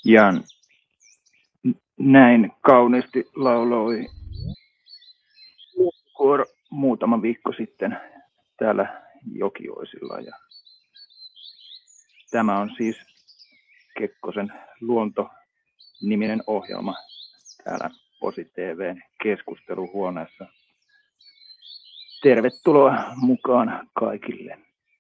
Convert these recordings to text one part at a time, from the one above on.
Ja näin kauniisti lauloi kuoro muutama viikko sitten täällä Jokioisilla. Ja tämä on siis Kekkosen luonto-niminen ohjelma täällä Posi TV:n keskusteluhuoneessa. Tervetuloa mukaan kaikille.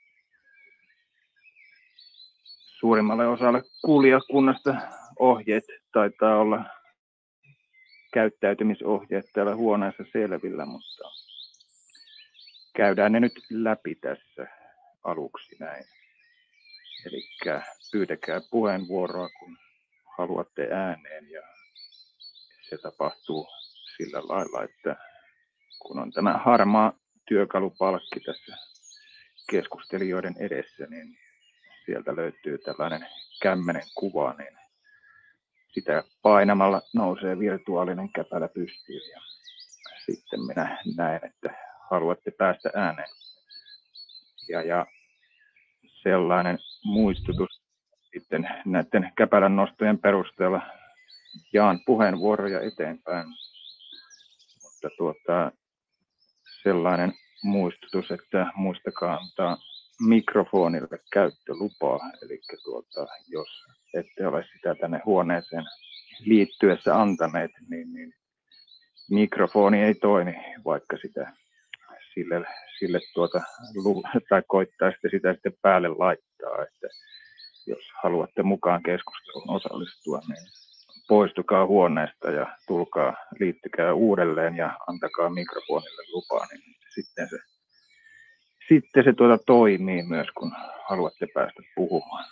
Suurimmalle osalle kuulijakunnasta ohjeet taitaa olla käyttäytymisohjeet täällä huoneessa selvillä, mutta käydään ne nyt läpi tässä aluksi näin. Eli pyytäkää puheenvuoroa, kun haluatte ääneen, ja se tapahtuu sillä lailla, että kun on tämä harmaa työkalupalkki tässä keskustelijoiden edessä, niin sieltä löytyy tällainen kämmenen kuva, niin sitä painamalla nousee virtuaalinen käpälä pystyyn ja sitten minä näen, että haluatte päästä ääneen. Ja sellainen muistutus sitten näiden käpälän nostojen perusteella jaan puheenvuoroja eteenpäin, mutta sellainen muistutus, että muistakaa antaa mikrofonille käyttölupaa, eli jos ette ole sitä tänne huoneeseen liittyessä antaneet, niin mikrofoni ei toimi, vaikka sitä sille tai koittaa sitä sitten päälle laittaa, että jos haluatte mukaan keskusteluun osallistua, niin poistukaa huoneesta ja tulkaa, liittykää uudelleen ja antakaa mikrofonille lupaa, niin sitten se toimii myös, kun haluatte päästä puhumaan.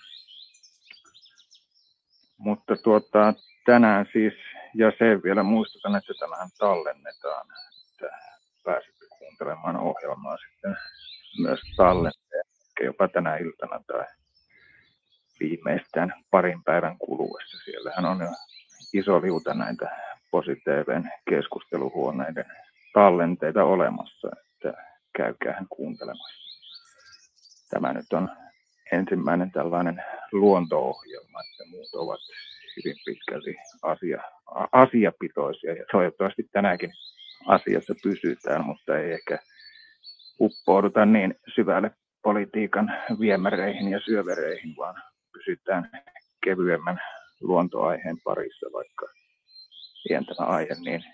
Mutta tänään siis, ja sen vielä muistutan, että tämähän tallennetaan, että pääsette kuuntelemaan ohjelmaa sitten myös tallenteen, jopa tänä iltana tai viimeistään parin päivän kuluessa. Siellähän on jo iso liuta näitä Posi TV:n keskusteluhuoneiden tallenteita olemassa, että käykäähän kuuntelemassa. Tämä nyt on ensimmäinen tällainen luonto-ohjelma, että muut ovat hyvin pitkälti asiapitoisia ja toivottavasti tänäänkin asiassa pysytään, mutta ei ehkä uppouduta niin syvälle politiikan viemäreihin ja syövereihin, vaan pysytään kevyemmän luontoaiheen parissa, vaikka ei tämä aihe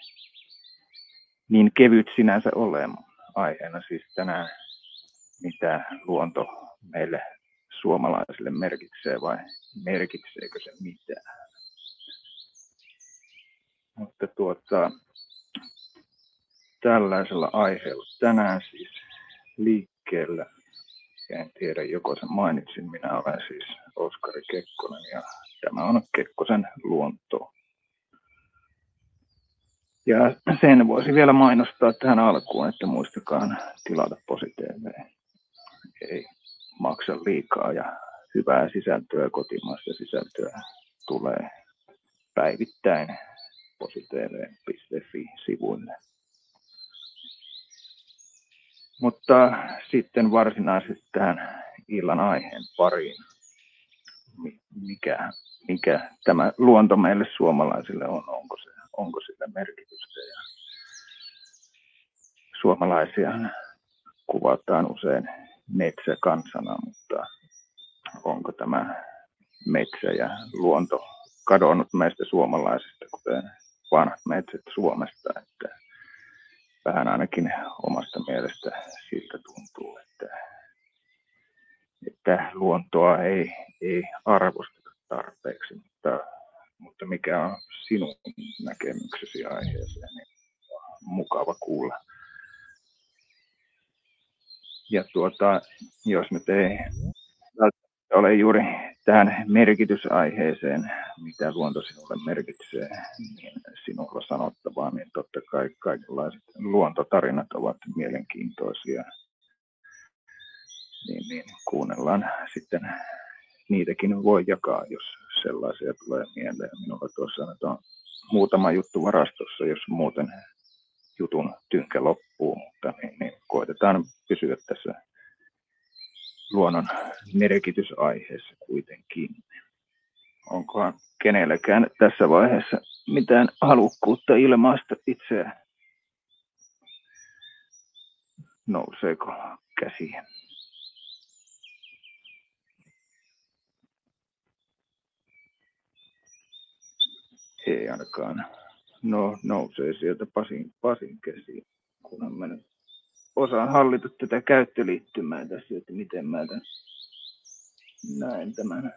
niin kevyt sinänsä ole. Aiheena siis tänään, mitä luonto meille suomalaisille merkitsee vai merkitseekö se mitään. Mutta tällaisella aiheella tänään siis liikkeellä. En tiedä, joko sen mainitsin. Minä olen siis Oskari Kekkonen ja tämä on Kekkosen luonto. Ja sen voisi vielä mainostaa tähän alkuun, että muistakaa tilata Posi TV. Ei maksa liikaa ja hyvää sisältöä, kotimaista sisältöä tulee päivittäin positv.fi-sivuille. Mutta sitten varsinaisesti tähän illan aiheen pariin. Mikä tämä luonto meille suomalaisille on? Onko sillä merkitystä? Ja suomalaisia kuvataan usein metsäkansana, mutta onko tämä metsä ja luonto kadonnut meistä suomalaisista, kuten vanhat metsät Suomesta, että vähän ainakin omasta mielestä siltä tuntuu, että luontoa ei arvosteta tarpeeksi, mutta mikä on sinun näkemyksesi aiheeseen, niin mukava kuulla. Ja jos nyt ei ole juuri tähän merkitysaiheeseen, mitä luonto sinulle merkitsee, niin sinulla sanottavaa, niin totta kai kaikenlaiset luontotarinat ovat mielenkiintoisia. Niin kuunnellaan sitten, niitäkin voi jakaa, jos sellaisia tulee mieleen. Minulla tuossa nyt on muutama juttu varastossa, jos muuten jutun tynkä loppuu, mutta niin koitetaan pysyä tässä luonnon merkitysaiheessa kuitenkin. onkohan kenellekään tässä vaiheessa mitään halukkuutta ilmaista itseään? Nouseeko käsi? Ei ainakaan. No, nousee sieltä Pasin käsi, kunhan mä nyt osaan hallita tätä käyttöliittymää tässä, että miten mä näen tämän.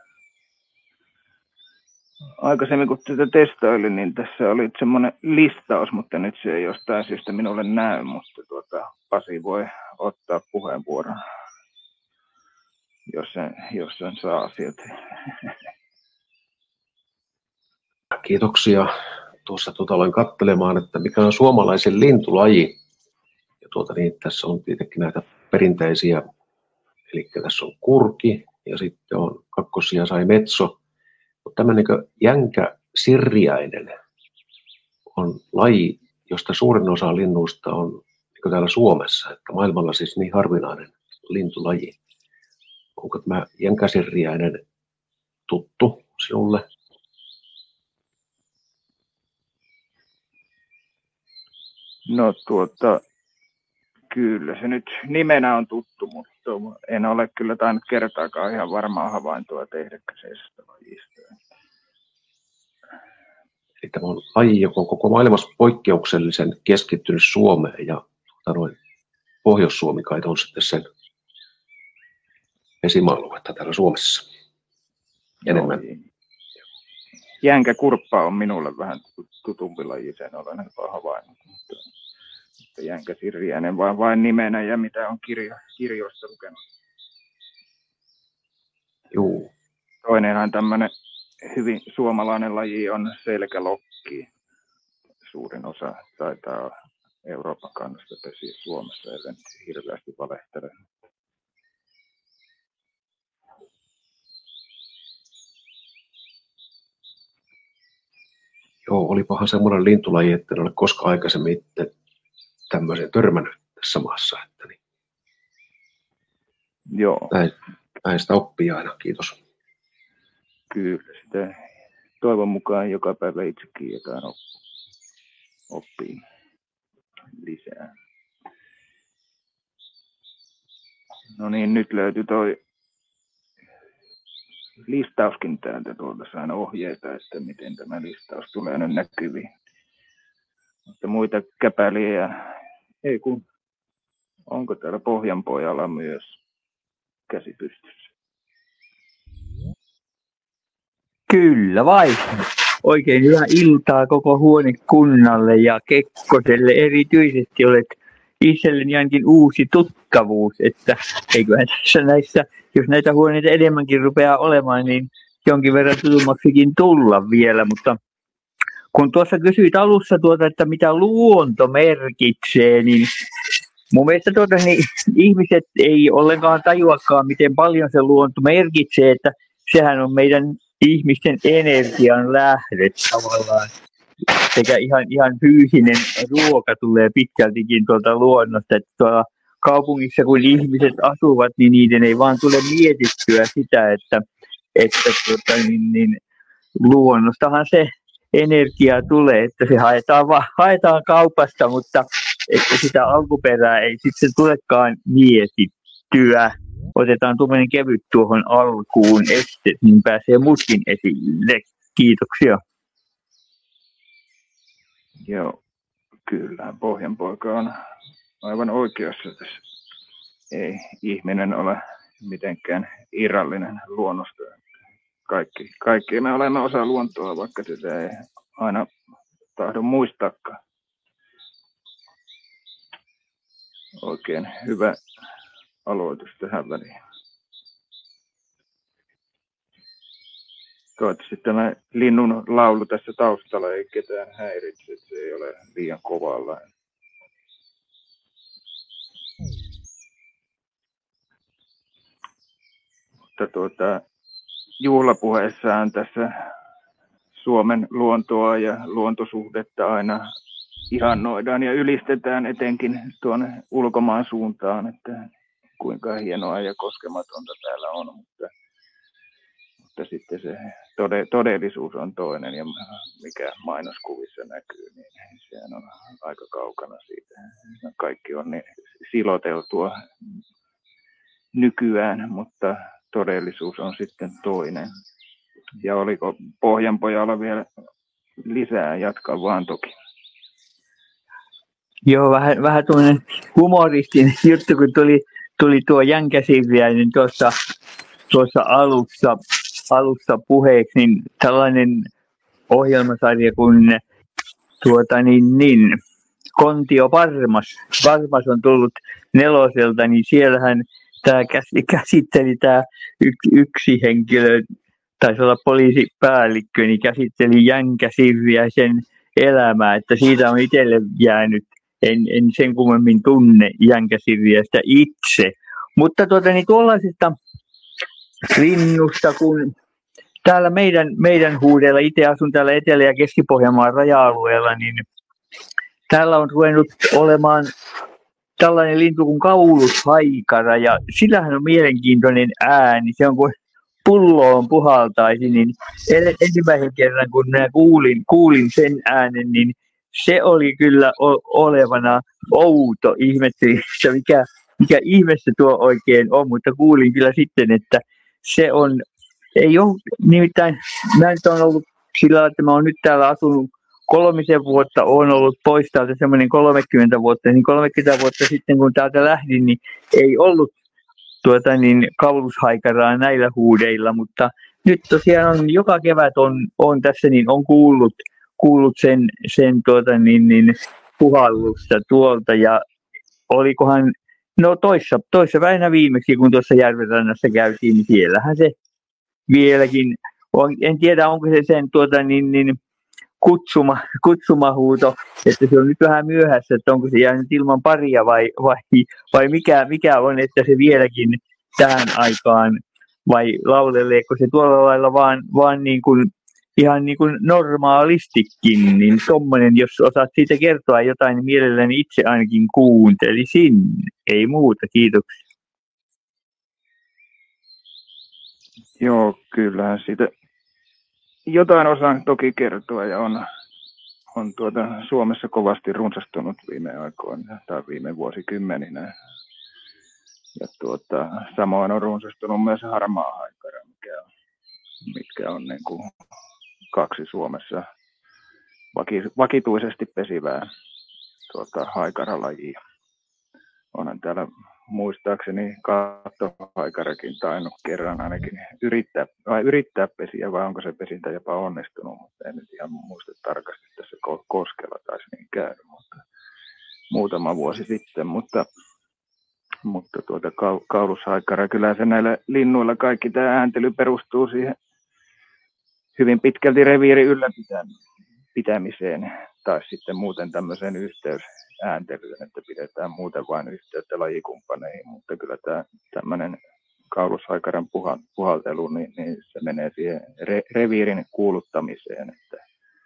Aikaisemmin kun tätä testailin, niin tässä oli semmoinen listaus, mutta nyt se ei jostain syystä minulle näy, mutta Pasi voi ottaa puheenvuoron, jos sen saa sieltä. Kiitoksia. Tuossa aloin katselemaan, että mikä on suomalaisen lintulaji. Ja tässä on tietenkin näitä perinteisiä, eli tässä on kurki ja sitten on kakkosia sai metso. Mutta tämmöinen jänkäsirjäinen on laji, josta suurin osa linnuista on niin täällä Suomessa, että maailmalla siis niin harvinainen lintulaji. Onko tämä jänkäsirjäinen tuttu sinulle? No kyllä se nyt nimenä on tuttu, mutta en ole kyllä tainnut kertaakaan ihan varmaa havaintoa tehdä kyseisestä lajista. Eli tämä on laji, joka on koko maailmassa poikkeuksellisen keskittynyt Suomeen ja Pohjois-Suomi kai on sitten sen esimaa-aluetta täällä Suomessa enemmän. Jänkäkurppa on minulle vähän tutumpi laji, sen olen havainnut. Mutta jänkäsirjäinen vain nimenä ja mitä on kirjoista lukenut. Juu. Toinenhan tämmöinen hyvin suomalainen laji on selkälokki. Suurin osa taitaa Euroopan kannasta pesiä Suomessa, ellen hirveästi valehtele. Joo, olipahan semmoinen lintulaji, että en ole koskaan aikaisemmin tämmöiseen törmännyt tässä maassa. Että niin. Joo. Näin sitä oppii aina, kiitos. Kyllä, sitä toivon mukaan joka päivä itsekin jotain oppii lisää. No niin, nyt löytyi toi listauskin täältä, sain ohjeita, että miten tämä listaus tulee nyt näkyviin. Mutta muita käpäliä, ei kun, onko täällä Pohjanpojalla myös käsi pystyssä? Kyllä vai. Oikein hyvää iltaa koko huonekunnalle ja Kekkoselle erityisesti. Olet itselleni ainakin uusi tuttavuus, että eiköhän tässä näissä, jos näitä huoneita enemmänkin rupeaa olemaan, niin jonkin verran tutummaksikin tulla vielä, mutta kun tuossa kysyit alussa että mitä luonto merkitsee, niin mun mielestä niin ihmiset ei ollenkaan tajuakaan, miten paljon se luonto merkitsee, että sehän on meidän ihmisten energian lähde tavallaan. Sekä ihan fyysinen ruoka tulee pitkältikin tuolta luonnosta, että tuolla kaupungissa kun ihmiset asuvat, niin niiden ei vaan tule mietittyä sitä, että luonnostahan se energia tulee, että se haetaan kaupasta, mutta että sitä alkuperää ei sitten tulekaan mietittyä. Otetaan tuommoinen kevyt tuohon alkuun niin pääsee muutkin esille. Kiitoksia. Joo, kyllä. Pohjanpoika on aivan oikeassa tässä. Ei ihminen ole mitenkään irrallinen luonnosta. Kaikki me olemme osa luontoa, vaikka sitä ei aina tahdo muistaakaan. Oikein hyvä aloitus tähän väliin. Toivottavasti tämä linnun laulu tässä taustalla ei ketään häiritse, että se ei ole liian kovalla. Mutta juhlapuheessaan tässä Suomen luontoa ja luontosuhdetta aina ihannoidaan ja ylistetään etenkin tuonne ulkomaan suuntaan, että kuinka hienoa ja koskematonta täällä on, mutta sitten se todellisuus on toinen ja mikä mainoskuvissa näkyy, niin sehän on aika kaukana siitä. Kaikki on niin siloteltua nykyään, mutta todellisuus on sitten toinen. Ja oliko Pohjanpojalla vielä lisää? Jatkaa vaan toki. Joo, vähän tuollainen humoristinen juttu, kun tuli tuo Jänkäsirviäinen tuossa alussa puheeksi, niin tällainen ohjelmasarja kuin Kontio Parmas on tullut Neloselta, niin siellähän tämä käsitteli tämä yksi henkilö, taisi olla poliisipäällikkö, niin käsitteli Jänkäsirviäisen elämää, että siitä on itselle jäänyt, en sen kummemmin tunne Jänkäsirviäistä itse. Mutta tuollaisesta linnusta, kun täällä meidän huudella, itse asun täällä Etelä- ja Keski-Pohjanmaan raja-alueella, niin täällä on ruvennut olemaan tällainen lintu kuin kaulushaikara, ja sillähän on mielenkiintoinen ääni. Se on kuin pulloon puhaltaisi, niin ensimmäisen kerran kun minä kuulin sen äänen, niin se oli kyllä olevana outo. Ihmettelin, että mikä ihme se tuo oikein on, mutta kuulin kyllä sitten, että se on, ei ole nimittäin, mä nyt on ollut sillä tavalla, että mä oon nyt täällä asunut 3 vuotta, olen ollut pois täältä semmoinen 30 vuotta, niin 30 vuotta sitten kun täältä lähdin, niin ei ollut kaulushaikaraa näillä huudeilla, mutta nyt tosiaan on, joka kevät on tässä, niin on kuullut sen puhallusta tuolta, ja olikohan, no toissa päivänä viimeksi, kun tuossa järvenrannassa käytiin, niin siellähän se vieläkin on, en tiedä onko se sen kutsumahuuto, että se on nyt vähän myöhässä, että onko se jäänyt ilman paria vai mikä on, että se vieläkin tähän aikaan, vai lauleleeko se tuolla lailla vaan niin kuin, ihan niin kuin normaalistikin, niin tommonen, jos osaat siitä kertoa jotain, niin mielelläni itse ainakin kuuntelisin. Ei muuta, kiitoksia. Joo, kyllähän siitä jotain osaan toki kertoa ja on Suomessa kovasti runsastunut viime aikoina tai viime vuosikymmeninä. Ja samoin on runsastunut myös harmaahaikara, mitkä on niin kuin 2 Suomessa vakituisesti pesivää haikaralajia. Onhan täällä muistaakseni kattohaikarakin tainnut kerran ainakin yrittää pesiä, vai onko se pesintä jopa onnistunut, mutta en nyt ihan muista tarkasti, tässä Koskella taisi niin käydä, mutta muutama vuosi sitten, mutta kaulushaikara, kyllä se näillä linnuilla kaikki tämä ääntely perustuu siihen hyvin pitkälti reviirin ylläpitämiseen tai sitten muuten tämmöiseen yhteysääntelyyn, että pidetään muuten vain yhteyttä lajikumppaneihin, mutta kyllä tämä tämmöinen kaulushaikaran puhaltelu, niin se menee siihen reviirin kuuluttamiseen, että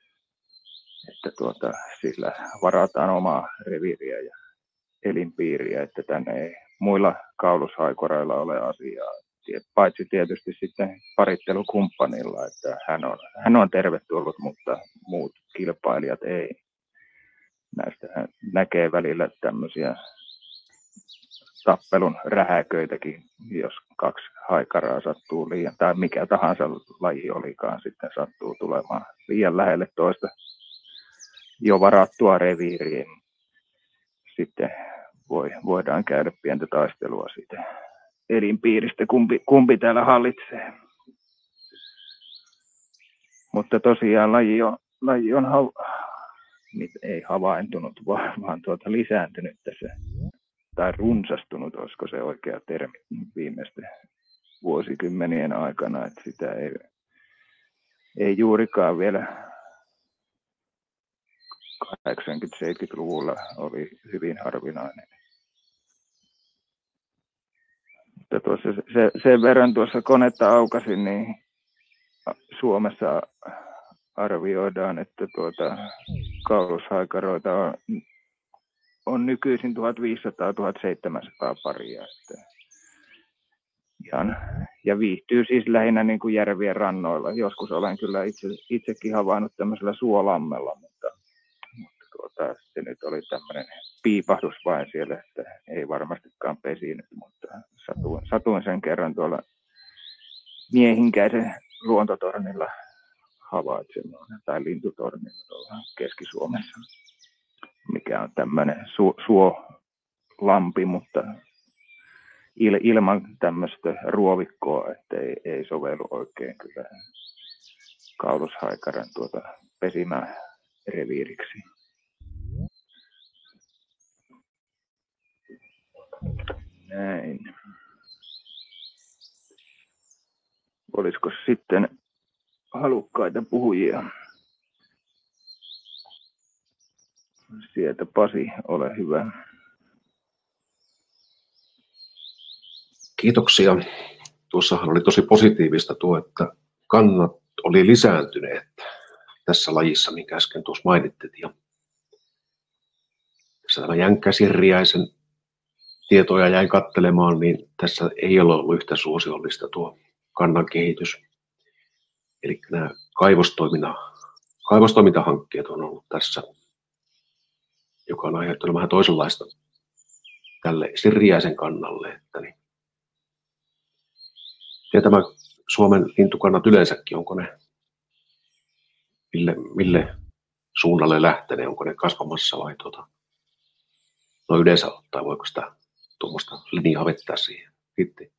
sillä varataan omaa reviiriä ja elinpiiriä, että tänne ei muilla kaulushaikoreilla ole asiaa, paitsi tietysti sitten parittelukumppanilla, että hän on tervetullut, mutta muut kilpailijat ei. Näistä näkee välillä tämmöisiä tappelun rähäköitäkin, jos 2 haikaraa sattuu liian, tai mikä tahansa laji olikaan sitten sattuu tulemaan liian lähelle toista jo varattua reviiriin. Sitten voidaan käydä pientä taistelua siitä elinpiiristä, kumpi täällä hallitsee. Mutta tosiaan laji on ei havaintunut, vaan lisääntynyt tässä, tai runsastunut, olisiko se oikea termi viimeisten vuosikymmenien aikana, että sitä ei juurikaan vielä 80-70-luvulla oli hyvin harvinainen. Mutta tuossa sen verran tuossa konetta aukasin, niin Suomessa arvioidaan, että kaulushaikaroita on nykyisin 1500-1700 paria. Että ja viihtyy siis lähinnä niin kuin järvien rannoilla. Joskus olen kyllä itsekin havainnut tämmöisellä suolammella, mutta se nyt oli tämmöinen piipahdus vain siellä, että ei varmastikaan pesinyt, mutta satuin sen kerran tuolla Miehinkäisen luontotornilla havaitsemaan, tai lintutornilla tuolla Keski-Suomessa, mikä on tämmöinen suolampi, mutta ilman tämmöistä ruovikkoa, että ei sovellu oikein kyllä kaulushaikaran pesimään reviiriksi. Näin. Olisiko sitten halukkaita puhujia? Sieltä Pasi, ole hyvä. Kiitoksia. Tuossahan oli tosi positiivista tuo, että kannat oli lisääntyneet tässä lajissa, minkä äsken tuossa mainittit. Ja tässä tämä jänkkäsirriäisen tietoja jäin katselemaan, niin tässä ei ole ollut yhtä suosiollista tuo kannan kehitys. Eli nämä kaivostoimintahankkeet on ollut tässä, joka on aiheuttanut vähän toisenlaista tälle sirriäisen kannalle. Että niin. Ja tämä Suomen lintukannat yleensäkin, onko ne mille suunnalle lähteneet, onko ne kasvamassa vai no yleensä ottaa, voiko sitä tuommoista linjaa vettää siihen? Kiitti.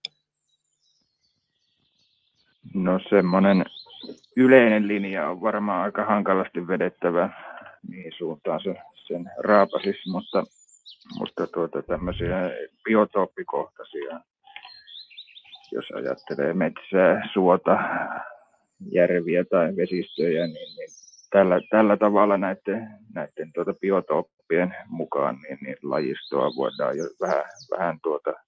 No semmoinen yleinen linja on varmaan aika hankalasti vedettävä, mihin suuntaan se sen raapasisi, mutta tämmöisiä biotooppikohtaisia, jos ajattelee metsää, suota, järviä tai vesistöjä, niin tällä tavalla näiden biotooppien mukaan niin lajistoa voidaan jo vähän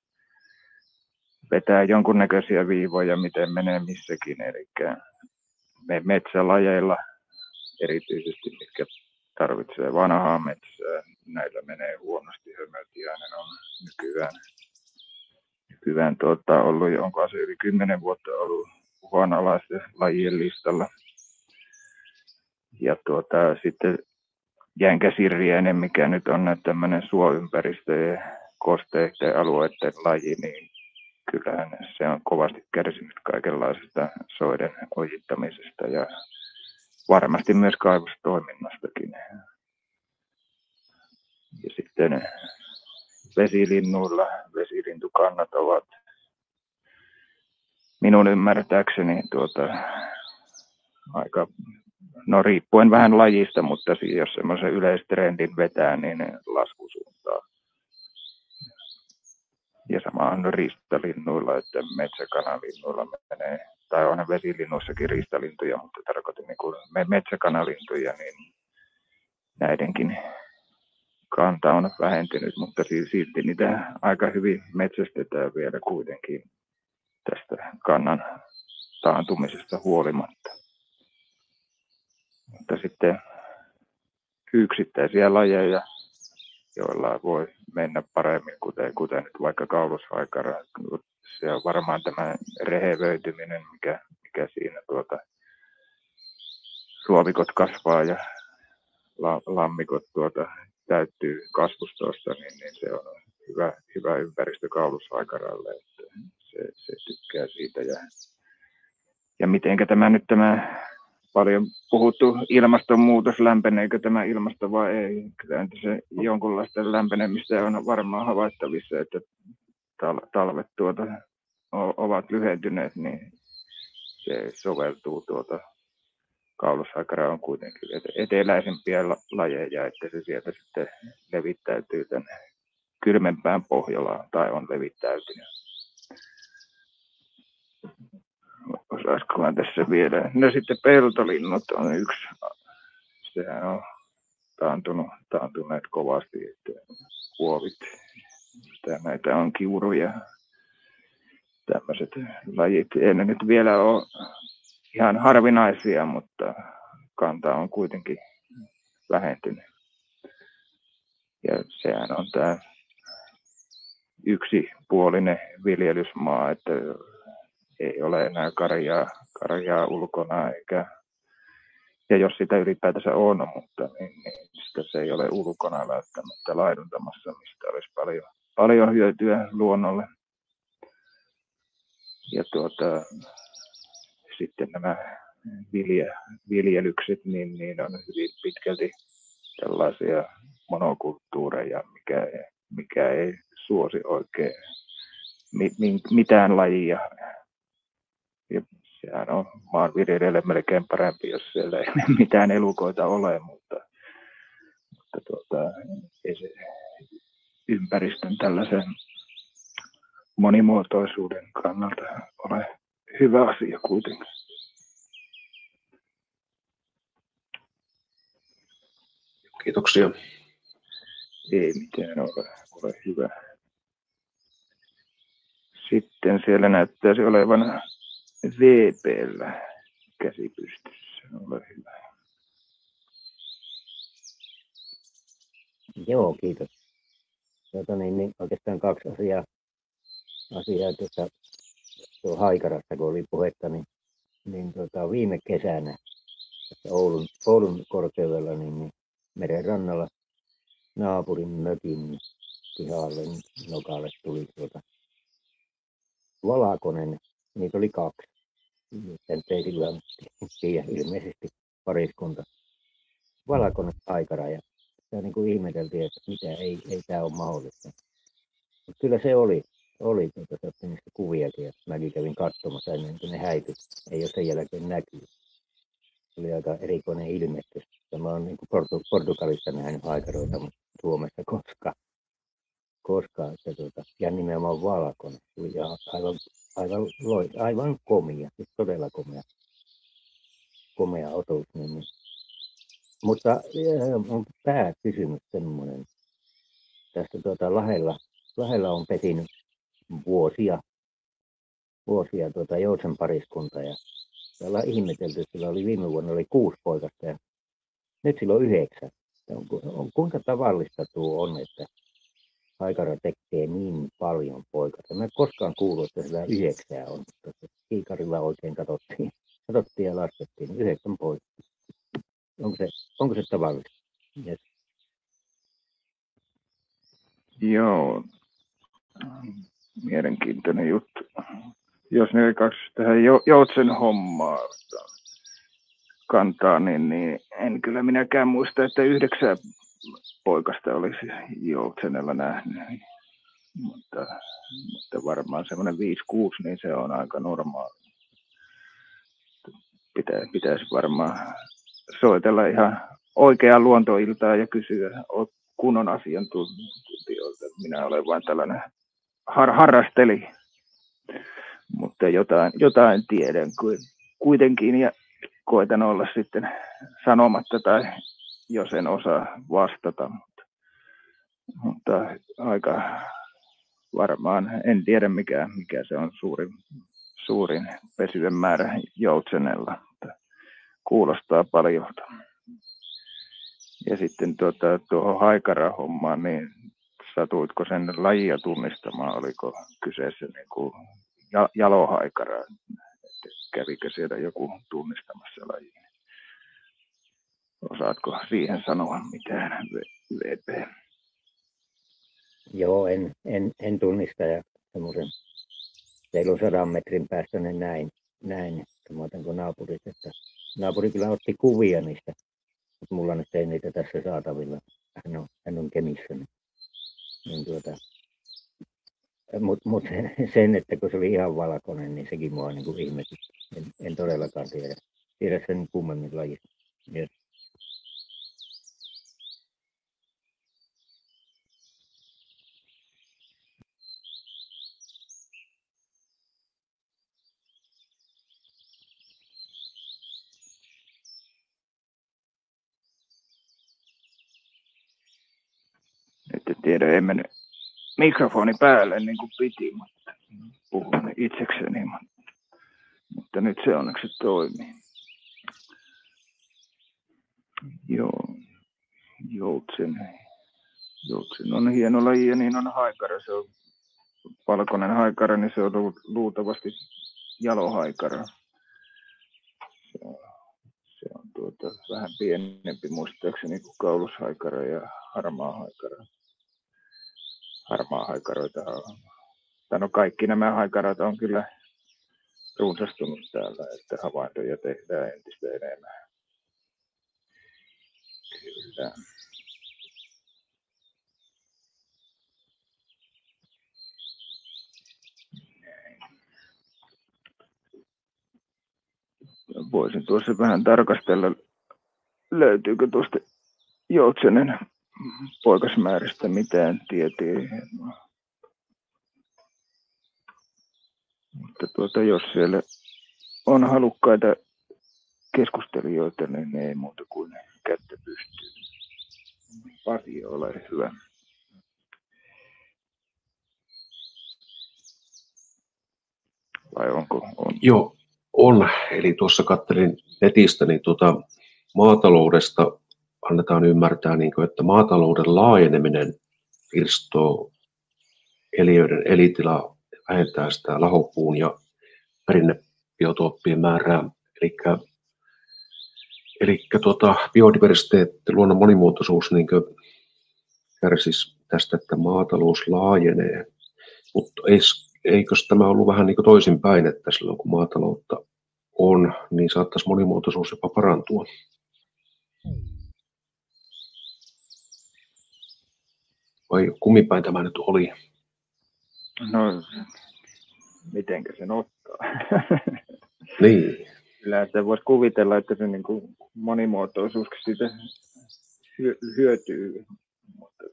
vetää jonkunnäköisiä viivoja, miten menee missäkin. Eli metsälajeilla erityisesti, mitkä tarvitsee vanhaa metsää, näillä menee huonosti. Hömötiainen on nykyään ollut, onko se yli 10 vuotta ollut uhanalaisten lajien listalla. Ja sitten jänkäsirriäinen, mikä nyt on tämmöinen suoympäristöjen kosteiden alueiden laji, niin kyllähän se on kovasti kärsinyt kaikenlaisesta soiden ojittamisesta ja varmasti myös kaivostoiminnastakin. Ja sitten vesilinnuilla vesilintukannat ovat minun ymmärtääkseni aika, no riippuen vähän lajista, mutta jos semmoisen yleistrendin vetää, niin laskusuuntaan. Ja sama on riistalinnuilla, että metsäkanalinnuilla menee, tai on vesilinnuissakin riistalintuja, mutta tarkoitan niin kuin metsäkanalintuja, niin näidenkin kanta on vähentynyt, mutta silti niitä aika hyvin metsästetään vielä kuitenkin tästä kannan taantumisesta huolimatta. Mutta sitten yksittäisiä lajeja, joilla voi mennä paremmin, kuten nyt vaikka kaulushaikara. Se on varmaan tämä rehevöityminen, mikä siinä ruovikot kasvaa ja lammikot täyttyy kasvustosta, niin se on hyvä ympäristö kaulushaikaralle, että se tykkää siitä. Ja mitenkä tämä paljon puhuttu ilmastonmuutos, lämpeneekö tämä ilmasto vai ei? Kyllä se jonkunlaista lämpenemistä on varmaan havaittavissa, että talvet ovat lyhentyneet, niin se soveltuu kaulushaikara on kuitenkin eteläisempiä lajeja, että se sieltä sitten levittäytyy tänne kylmempään Pohjolaan tai on levittäytynyt. Osaisikohan tässä vielä? No sitten peltolinnut on yksi. Sehän on taantuneet kovasti, että huovit. Näitä on kiuruja. Tämmöiset lajit. Ei ne nyt vielä ole ihan harvinaisia, mutta kanta on kuitenkin vähentynyt. Ja sehän on tämä yksipuolinen viljelysmaa, että ei ole enää karjaa ulkona ja jos sitä ylipäätänsä on, mutta niin sitä se ei ole ulkona välttämättä laiduntamassa, mistä olisi paljon hyötyä luonnolle. Ja sitten nämä viljelykset, niin on hyvin pitkälti tällaisia monokulttuureja, mikä ei suosi oikein mitään lajia. Ja sehän on maanviljelijälle melkein parempi, jos siellä ei mitään elukoita ole, mutta ei se ympäristön tällaisen monimuotoisuuden kannalta ole hyvä asia kuitenkin. Kiitoksia. Ei mitään ole hyvä. Sitten siellä näyttäisi olevan VP:llä käsi pystyssä. Ole hyvä. Joo, kiitos. Niin oikeastaan kaksi asiaa tuossa Haikarasta, kun oli puhetta, niin viime kesänä tässä Oulun korkeudella niin meren rannalla naapurin mökin pihalle nokalle tuli valakonen, niitä oli kaksi. Sen ei silloin tiedä, ilmeisesti pariskunta. Valakonen aikara ja sitä niin kuin ihmeteltiin, että mitä ei tämä ole mahdollista. Mutta kyllä se oli saatte niistä kuviakin, että mäkin kävin katsomassa ennen kuin ne häipyi. Ei ole sen jälkeen näkyy. Se oli aika erikoinen ilmestys. Mä oon niin kuin Portugalissa nähnyt aikaroita, mutta Suomessa koskaan. Ja nimenomaan valakonen. Tuli aivan komea, siis todella komea otus. Niin. Mutta on pääkysymys semmoinen. Tästä Lahella on pesinyt vuosia Joutsen pariskunta ja täällä on ihmetelty, että sillä oli viime vuonna 6 poikasta ja nyt sillä on 9. Kuinka tavallista tuo on, että haikara tekee niin paljon poikasta? Mä en koskaan kuullut, että sillä 9 on, mutta kiikarilla oikein katsottiin ja laskettiin 9 poikasta. Onko se tavallista? Yes. Joo, mielenkiintoinen juttu. Jos ne kaksi tähän Joutsen hommaa kantaa, niin en kyllä minäkään muista, että 9 poikasta olisi Joutsenella nähnyt. Mutta varmaan semmoinen 5-6, niin se on aika normaali. Pitäisi varmaan soitella ihan oikeaa luontoiltaa ja kysyä kunnon asiantuntijoilta. Minä olen vain tällainen harrasteli, mutta jotain tiedän kuitenkin ja koitan olla sitten sanomatta tai jos en osaa vastata. Mutta aika varmaan en tiedä mikä se on suurin pesyjen määrä Joutsenella. Kuulostaa paljolta. Ja sitten tuohon haikarahommaan, niin satuitko sen lajia tunnistamaan, oliko kyseessä niin kuin jalohaikara, että kävikö siellä joku tunnistamassa lajia? Osaatko siihen sanoa mitään, VP? Joo, en tunnista ja semmoisen reilun 100 metrin päästä ne näin samoin kuin naapurit, että naapuri kyllä otti kuvia niistä, mutta mulla nyt ei niitä tässä saatavilla. Hän on Kemissä. Mutta sen, että kun se oli ihan valkoinen, niin sekin mua niin ihmetytti. En todellakaan tiedä sen kummemmin lajista. Yes. Nyt en tiedä, ei mennyt mikrofoni päälle niin kuin piti, mutta puhun itsekseni. Mutta nyt se onneksi toimii. Joo, Joutsen on hieno laji ja niin on haikara. Se on valkoinen haikara, niin se on luultavasti jalohaikara. Se on vähän pienempi muistaakseni kuin kaulushaikara ja harmaa haikara. Harmaa haikaroita on. Kaikki nämä haikarat on kyllä runsastunut täällä, että havaintoja tehdään entistä enemmän. Kyllä. Voisin tuossa vähän tarkastella, löytyykö tuosta Joutsenen poikasmääristä mitään tietoa. Mutta jos siellä on halukkaita keskustelijoita, niin ei muuta kuin kättä pystyy. Pasi, ole hyvä. Vai onko? On? Joo, on. Eli tuossa katselin netistä, niin maataloudesta annetaan ymmärtää, että maatalouden laajeneminen pirstoo eliöiden elitilaa, vähentää sitä lahopuun ja perinnebiotooppien määrää. Eli biodiversiteetti, luonnon monimuotoisuus kärsisi tästä, että maatalous laajenee. Mutta eikös tämä ollut vähän toisinpäin, että silloin kun maataloutta on, niin saattaisi monimuotoisuus jopa parantua? Vai kummipäin tämä nyt oli? No, mitenkä sen ottaa? Niin. Kyllä se voisi kuvitella, että se monimuotoisuus siitä hyötyy, mutta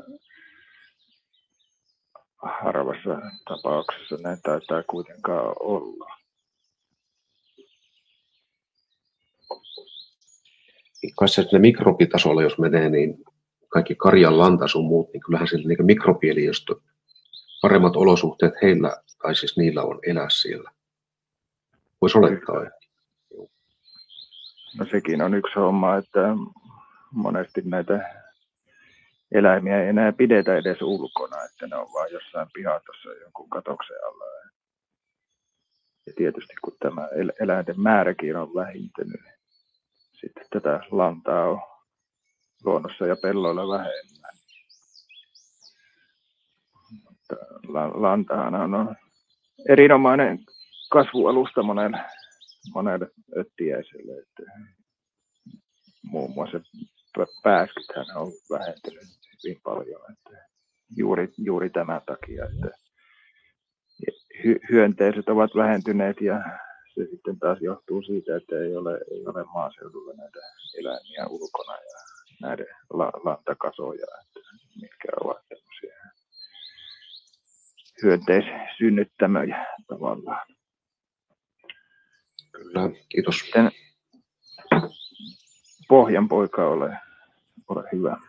harvassa tapauksessa näin taitaa kuitenkaan olla. Kai se sinne mikrobitasolla, jos menee, niin kaikki karjan lanta sun muut, niin kyllähän sillä mikrobieliöstö, paremmat olosuhteet heillä, tai siis niillä on elää siellä. Voisi olettaa. No sekin on yksi homma, että monesti näitä eläimiä ei enää pidetä edes ulkona, että ne on vaan jossain pihatossa jonkun katoksen alla. Ja tietysti kun tämä eläinten määräkin on vähentynyt, niin sitten tätä lantaa on luonnossa ja pelloilla vähemmän. Mutta lantahan on erinomainen kasvualusta monelle öttiäiselle, että muun muassa pääskythän on vähentynyt hyvin paljon, että juuri tämän takia, että hyönteiset ovat vähentyneet ja se sitten taas johtuu siitä, että ei ole maaseudulla näitä eläimiä ulkona ja näiden lantakasoja, että mitkä ovat tämmöisiä hyönteissynnyttämöjä tavallaan. Kyllä, kiitos. Sitten Pohjanpoika, ole hyvä.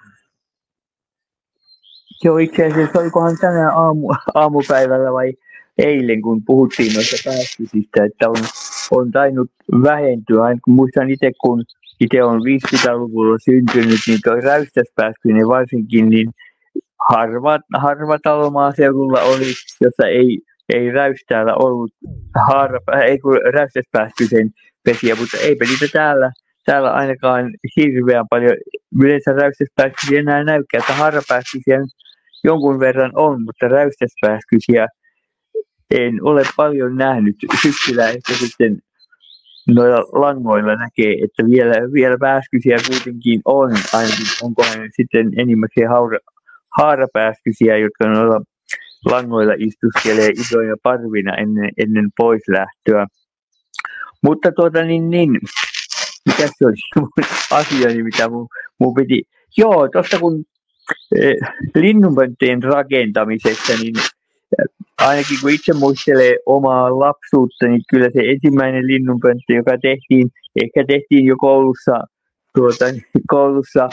Joo, itse asiassa olikohan tänään aamupäivällä vai eilen, kun puhuttiin noista päästysistä, että on tainnut vähentyä. Aina kun muistan itse, kun itse on 50-luvulla syntynyt, niin tuo räystäspääskyinen varsinkin, niin harva talo maaseudulla oli, jossa ei räystäällä ollut räystäspääskyisen pesiä, mutta eipä niitä täällä ainakaan hirveän paljon. Yleensä räystäspääskyisiä enää näykään, että harrapääskyisiä jonkun verran on, mutta räystäspääskyisiä en ole paljon nähnyt. Syksyllä ehkä sitten noilla langoilla näkee, että vielä pääskyisiä kuitenkin on, ainakin onkohan sitten enimmäkseen haarapääskyisiä, jotka noilla langoilla istuskelee isoina parvina ennen poislähtöä. Mutta mikä se oli mun asiani, mitä mun piti. Joo, tuosta kun linnunpönttöjen rakentamisesta, niin ainakin kun itse muistelee omaa lapsuutta, niin kyllä se ensimmäinen linnunpönttö, joka tehtiin jo koulussa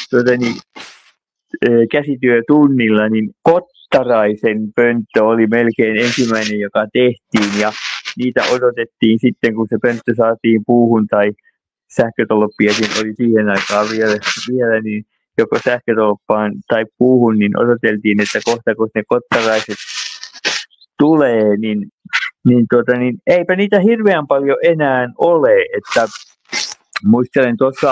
käsityötunnilla, niin kottaraisen pönttö oli melkein ensimmäinen, joka tehtiin, ja niitä odotettiin sitten, kun se pönttö saatiin puuhun tai sähkötolppiakin oli siihen aikaan vielä niin joko sähkötolppaan tai puuhun, niin odoteltiin, että kohta kun ne kottaraiset tulee, niin niin eipä niitä hirveän paljon enää ole, että muistelen tuossa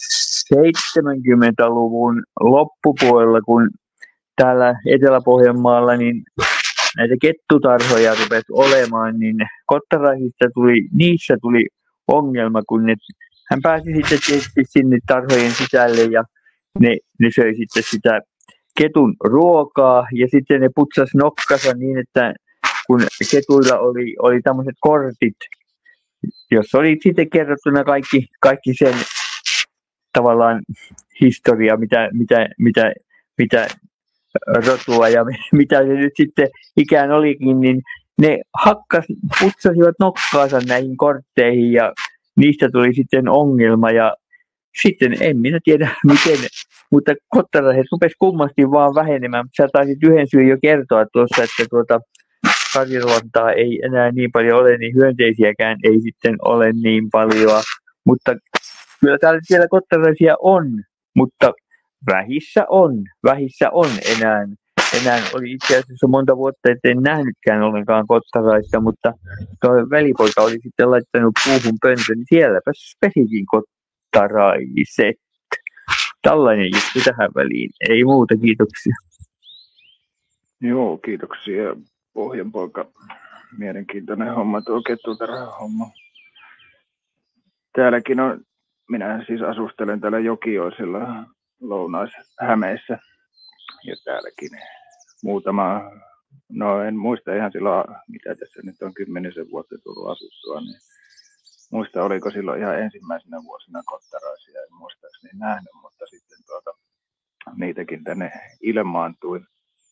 70-luvun loppupuolella, kun täällä Etelä-Pohjanmaalla niin näitä kettutarhoja rupesi olemaan, niin niissä tuli ongelma, kun hän pääsi sitten tietysti sinne tarhojen sisälle ja ne söi sitten sitä ketun ruokaa ja sitten ne putsasi nokkansa niin, että kun ketuilla oli tämmöiset kortit, jossa oli sitten kerrottuna kaikki sen tavallaan historia, mitä rotua ja mitä se nyt sitten ikään olikin, niin ne putsasivat nokkaansa näihin kortteihin ja niistä tuli sitten ongelma ja sitten en minä tiedä miten, mutta kottaraheet rupesi kummasti vaan vähenemään. Sä taisit yhden syyn jo kertoa tuossa, että karjaluontaa ei enää niin paljon ole, niin hyönteisiäkään ei sitten ole niin paljon, mutta kyllä täällä siellä kottaraisia on, mutta vähissä on enää oli itse asiassa monta vuotta, ettei nähnytkään ollenkaan kottaraista, mutta tuo välipoika oli sitten laittanut puuhun pöntön, niin sielläpä pesikin kottaraiset. Tällainen juttu tähän väliin, ei muuta, kiitoksia. Joo, kiitoksia Pohjanpoika. Mielenkiintoinen homma tuo kettutarha-homma. Täälläkin on, minä siis asustelen täällä Jokioisilla Lounais-Hämeessä ja täälläkin muutama, no en muista ihan silloin, mitä tässä nyt on 10 vuotta tullut asuttua, niin muista oliko silloin ihan ensimmäisenä vuosina kottaraisia, en muistaakseni nähnyt, mutta sitten niitäkin tänne ilmaantui.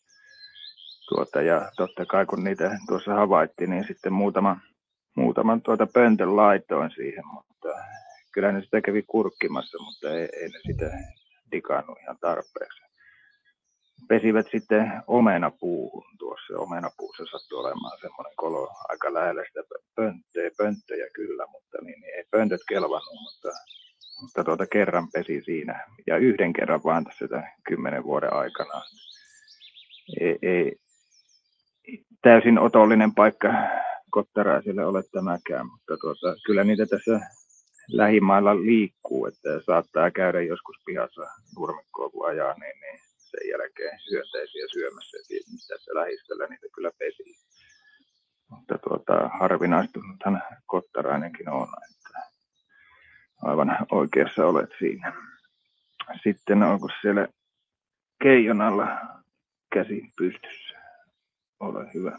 Ja totta kai kun niitä tuossa havaittiin, niin sitten muutaman pöntön laitoin siihen, mutta kyllä ne sitä kävi kurkkimassa, mutta ei ne sitä digannut ihan tarpeeksi. Pesivät sitten omenapuuhun tuossa. Omenapuussa sattui olemaan semmoinen kolo aika lähellä sitä pönttöjä kyllä, mutta niin ei pöntöt kelvannut, mutta kerran pesi siinä. Ja yhden kerran vaan tässä 10 vuoden aikana. Ei täysin otollinen paikka kottaraisille ole tämäkään, mutta kyllä niitä tässä lähimailla liikkuu, että saattaa käydä joskus pihassa nurmikkoa kun ajaa, niin sen jälkeen hyönteisiä syömässä tässä lähistöllä niitä kyllä pesi. Mutta harvinaistunuthan kottarainenkin on, että aivan oikeassa olet siinä. Sitten onko siellä Keijon alla käsi pystyssä? Ole hyvä.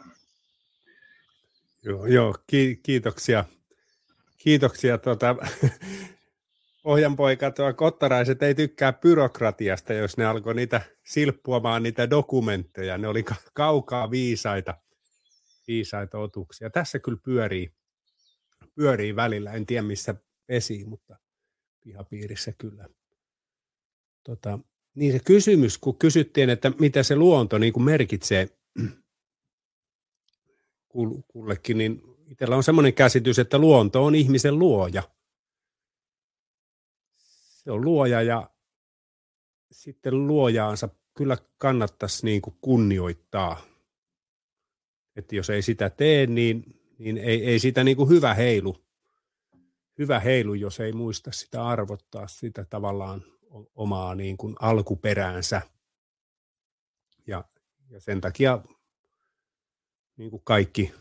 Joo, kiitoksia. Kiitoksia. Pohjanpoika, kottaraiset ei tykkää byrokratiasta, jos ne alkoi niitä silppuamaan niitä dokumentteja. Ne oli kaukaa viisaita otuksia. Tässä kyllä pyörii välillä. En tiedä, missä pesi, mutta pihapiirissä kyllä. Niin se kysymys, kun kysyttiin, että mitä se luonto niin kuin merkitsee kullekin, niin itsellä on semmoinen käsitys, että luonto on ihmisen luoja. Se on luoja ja sitten luojaansa kyllä kannattaisi niin kuin kunnioittaa. Että jos ei sitä tee, niin ei sitä niin kuin hyvä heilu, jos ei muista sitä arvottaa sitä tavallaan omaa niin kuin alkuperäänsä. Ja sen takia niin kuin kaikki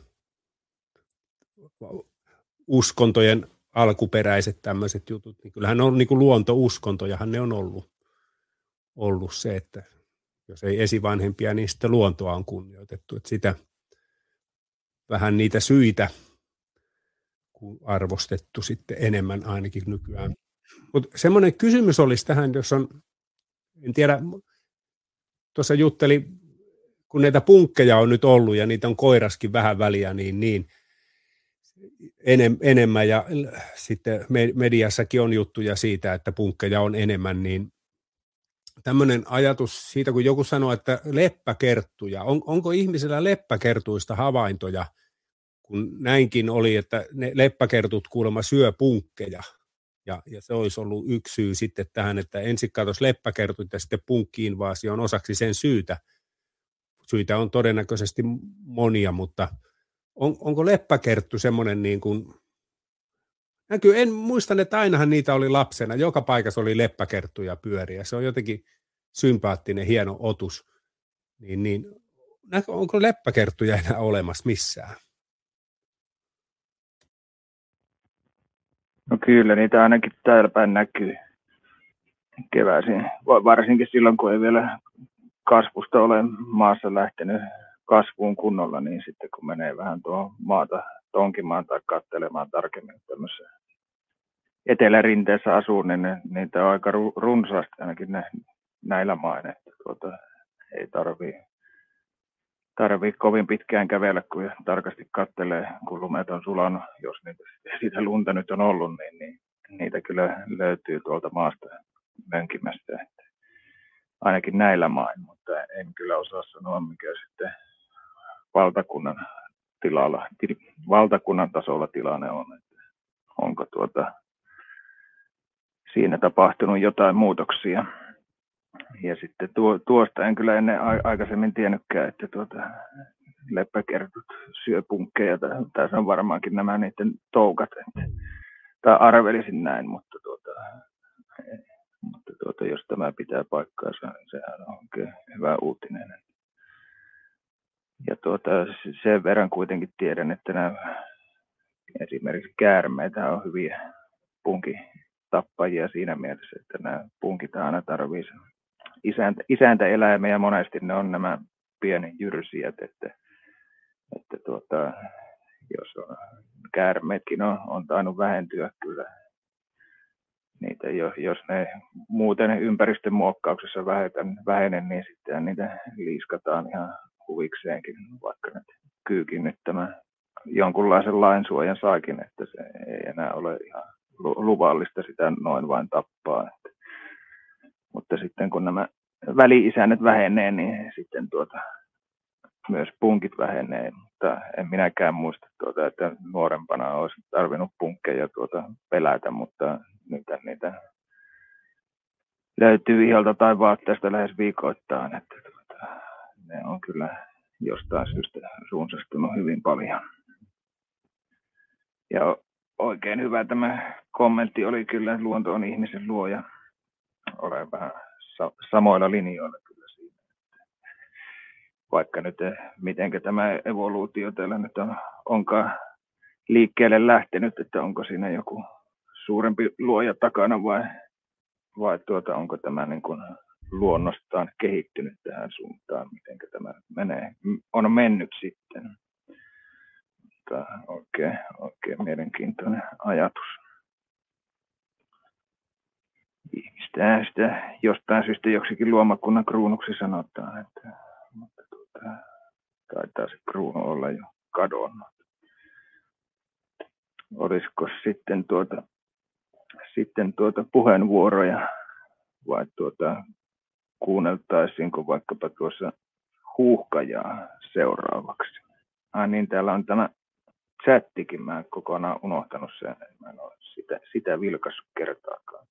uskontojen alkuperäiset tämmöiset jutut, niin kyllähän ne on niin kuin luontouskontojahan ne on ollut se, että jos ei esivanhempia, niin sitten luontoa on kunnioitettu. Että sitä vähän niitä syitä arvostettu sitten enemmän ainakin nykyään. Mutta semmoinen kysymys olisi tähän, jos on, en tiedä, tuossa jutteli, kun näitä punkkeja on nyt ollut ja niitä on koiraskin vähän väliä, niin enemmän ja sitten mediassakin on juttuja siitä, että punkkeja on enemmän, niin tämmöinen ajatus siitä, kun joku sanoo, että leppäkerttuja, onko ihmisellä leppäkertuista havaintoja, kun näinkin oli, että ne leppäkertut kuulemma syö punkkeja, ja se olisi ollut yksi syy sitten tähän, että ensin katsoisi leppäkertut ja sitten punkki-invaasio on osaksi sen syytä. Syitä on todennäköisesti monia, mutta onko leppäkerttu semmoinen niin kuin, näkyy, en muistan, että ainahan niitä oli lapsena, joka paikassa oli leppäkerttuja pyöriä, se on jotenkin sympaattinen, hieno otus, niin onko leppäkerttuja enää olemassa missään? No kyllä, niitä ainakin täällä päin näkyy keväisin, varsinkin silloin, kun ei vielä kasvusta ole maassa lähtenyt kasvuun kunnolla, niin sitten kun menee vähän tuohon maata tonkimaan tai katselemaan tarkemmin tämmöisessä etelärinteessä asuu, niin niitä on aika runsaasti ainakin näillä main, että ei tarvii kovin pitkään kävellä, kun tarkasti kattelee, kun lumet on sulanut, jos sitä lunta nyt on ollut, niin niitä kyllä löytyy tuolta maasta mönkimästä. Ainakin näillä main, mutta en kyllä osaa sanoa, mikä sitten valtakunnan tasolla tilanne on. Että onko siinä tapahtunut jotain muutoksia. Ja sitten tuosta en kyllä ennen aikaisemmin tiennytkään, että leppäkertut syö punkkeja. Tässä on varmaankin nämä niiden toukat. Tai arvelisin näin, mutta jos tämä pitää paikkaansa, niin sehän on oikein hyvä uutinen. Ja sen verran kuitenkin tiedän, että nämä esimerkiksi käärmeitä on hyviä punkitappajia siinä mielessä, että nämä punkit aina tarvitsee isäntäeläimiä, ja monesti ne on nämä pieni jyrsijät, että jos on, käärmeetkin on tainnut vähentyä kyllä. Niitä, jos ne muuten ympäristön muokkauksessa vähenen, niin sitten niitä liiskataan ihan huvikseenkin, vaikka ne kyykin nyt tämä jonkunlaisen lainsuojan saakin, että se ei enää ole ihan luvallista sitä noin vain tappaa. Mutta sitten kun nämä väli-isännät vähenee, niin sitten myös punkit vähenee, mutta en minäkään muista, että nuorempana olisi tarvinnut punkkeja pelätä, mutta nyt niitä löytyy iholta tai vaatteesta lähes viikoittain, että ne on kyllä jostain syystä runsastunut hyvin paljon. Ja oikein hyvä tämä kommentti oli kyllä, että luonto on ihmisen luoja. Olen vähän samoilla linjoilla kyllä siinä. Vaikka nyt mitenkä tämä evoluutio täällä nyt onkaan liikkeelle lähtenyt, että onko siinä joku suurempi luoja takana vai onko tämä niin kuin luonnostaan kehittynyt tähän suuntaan, mitenkä tämä on mennyt sitten. Mutta oikein mielenkiintoinen ajatus. Ihmistä sitä jostain syystä joksikin luomakunnan kruunuksi sanotaan, mutta taitaa se kruunu olla jo kadonnut. Olisiko sitten puheenvuoroja vai kuunneltaisiinko vaikkapa tuossa huuhkajaa seuraavaksi? Niin, täällä on tämä chattikin, mä en kokonaan unohtanut sen, mä en ole sitä vilkaissut kertaakaan.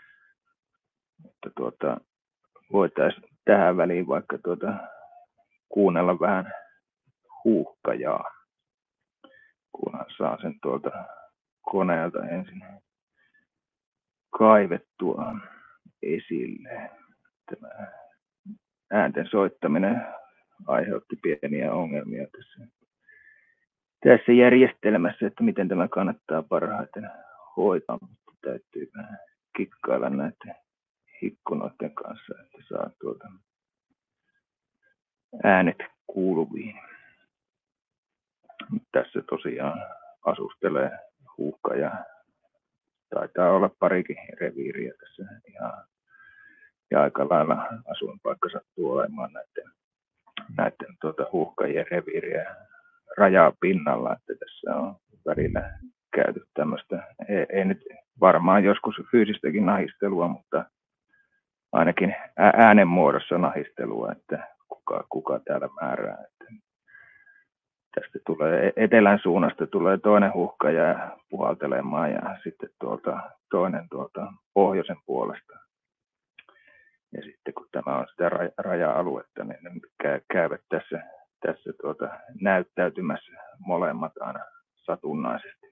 Mutta voitaisiin tähän väliin vaikka kuunnella vähän huuhkajaa, kunhan saa sen tuolta koneelta ensin kaivettua esille. Tämä äänten soittaminen aiheutti pieniä ongelmia tässä järjestelmässä, että miten tämä kannattaa parhaiten hoitaa, mutta täytyy vähän kikkailla näiden ikkunoiden kanssa, että saa äänet kuuluviin. Tässä tosiaan asustelee huuhkaja. Taitaa olla parikin reviiriä tässä ja aika lailla asuinpaikka sattuu olemaan näiden huuhkajien reviiriä rajaa pinnalla, että tässä on välillä käyty tämmöistä, ei nyt varmaan joskus fyysistäkin nahistelua, mutta ainakin äänen muodossa nahistelua, että kuka täällä määrää. Että tästä tulee etelän suunnasta tulee toinen huuhkaja puhaltelemaan ja sitten toinen pohjoisen puolesta. Ja sitten kun tämä on sitä raja-aluetta, niin ne käyvät tässä tässä näyttäytymässä molemmat aina satunnaisesti.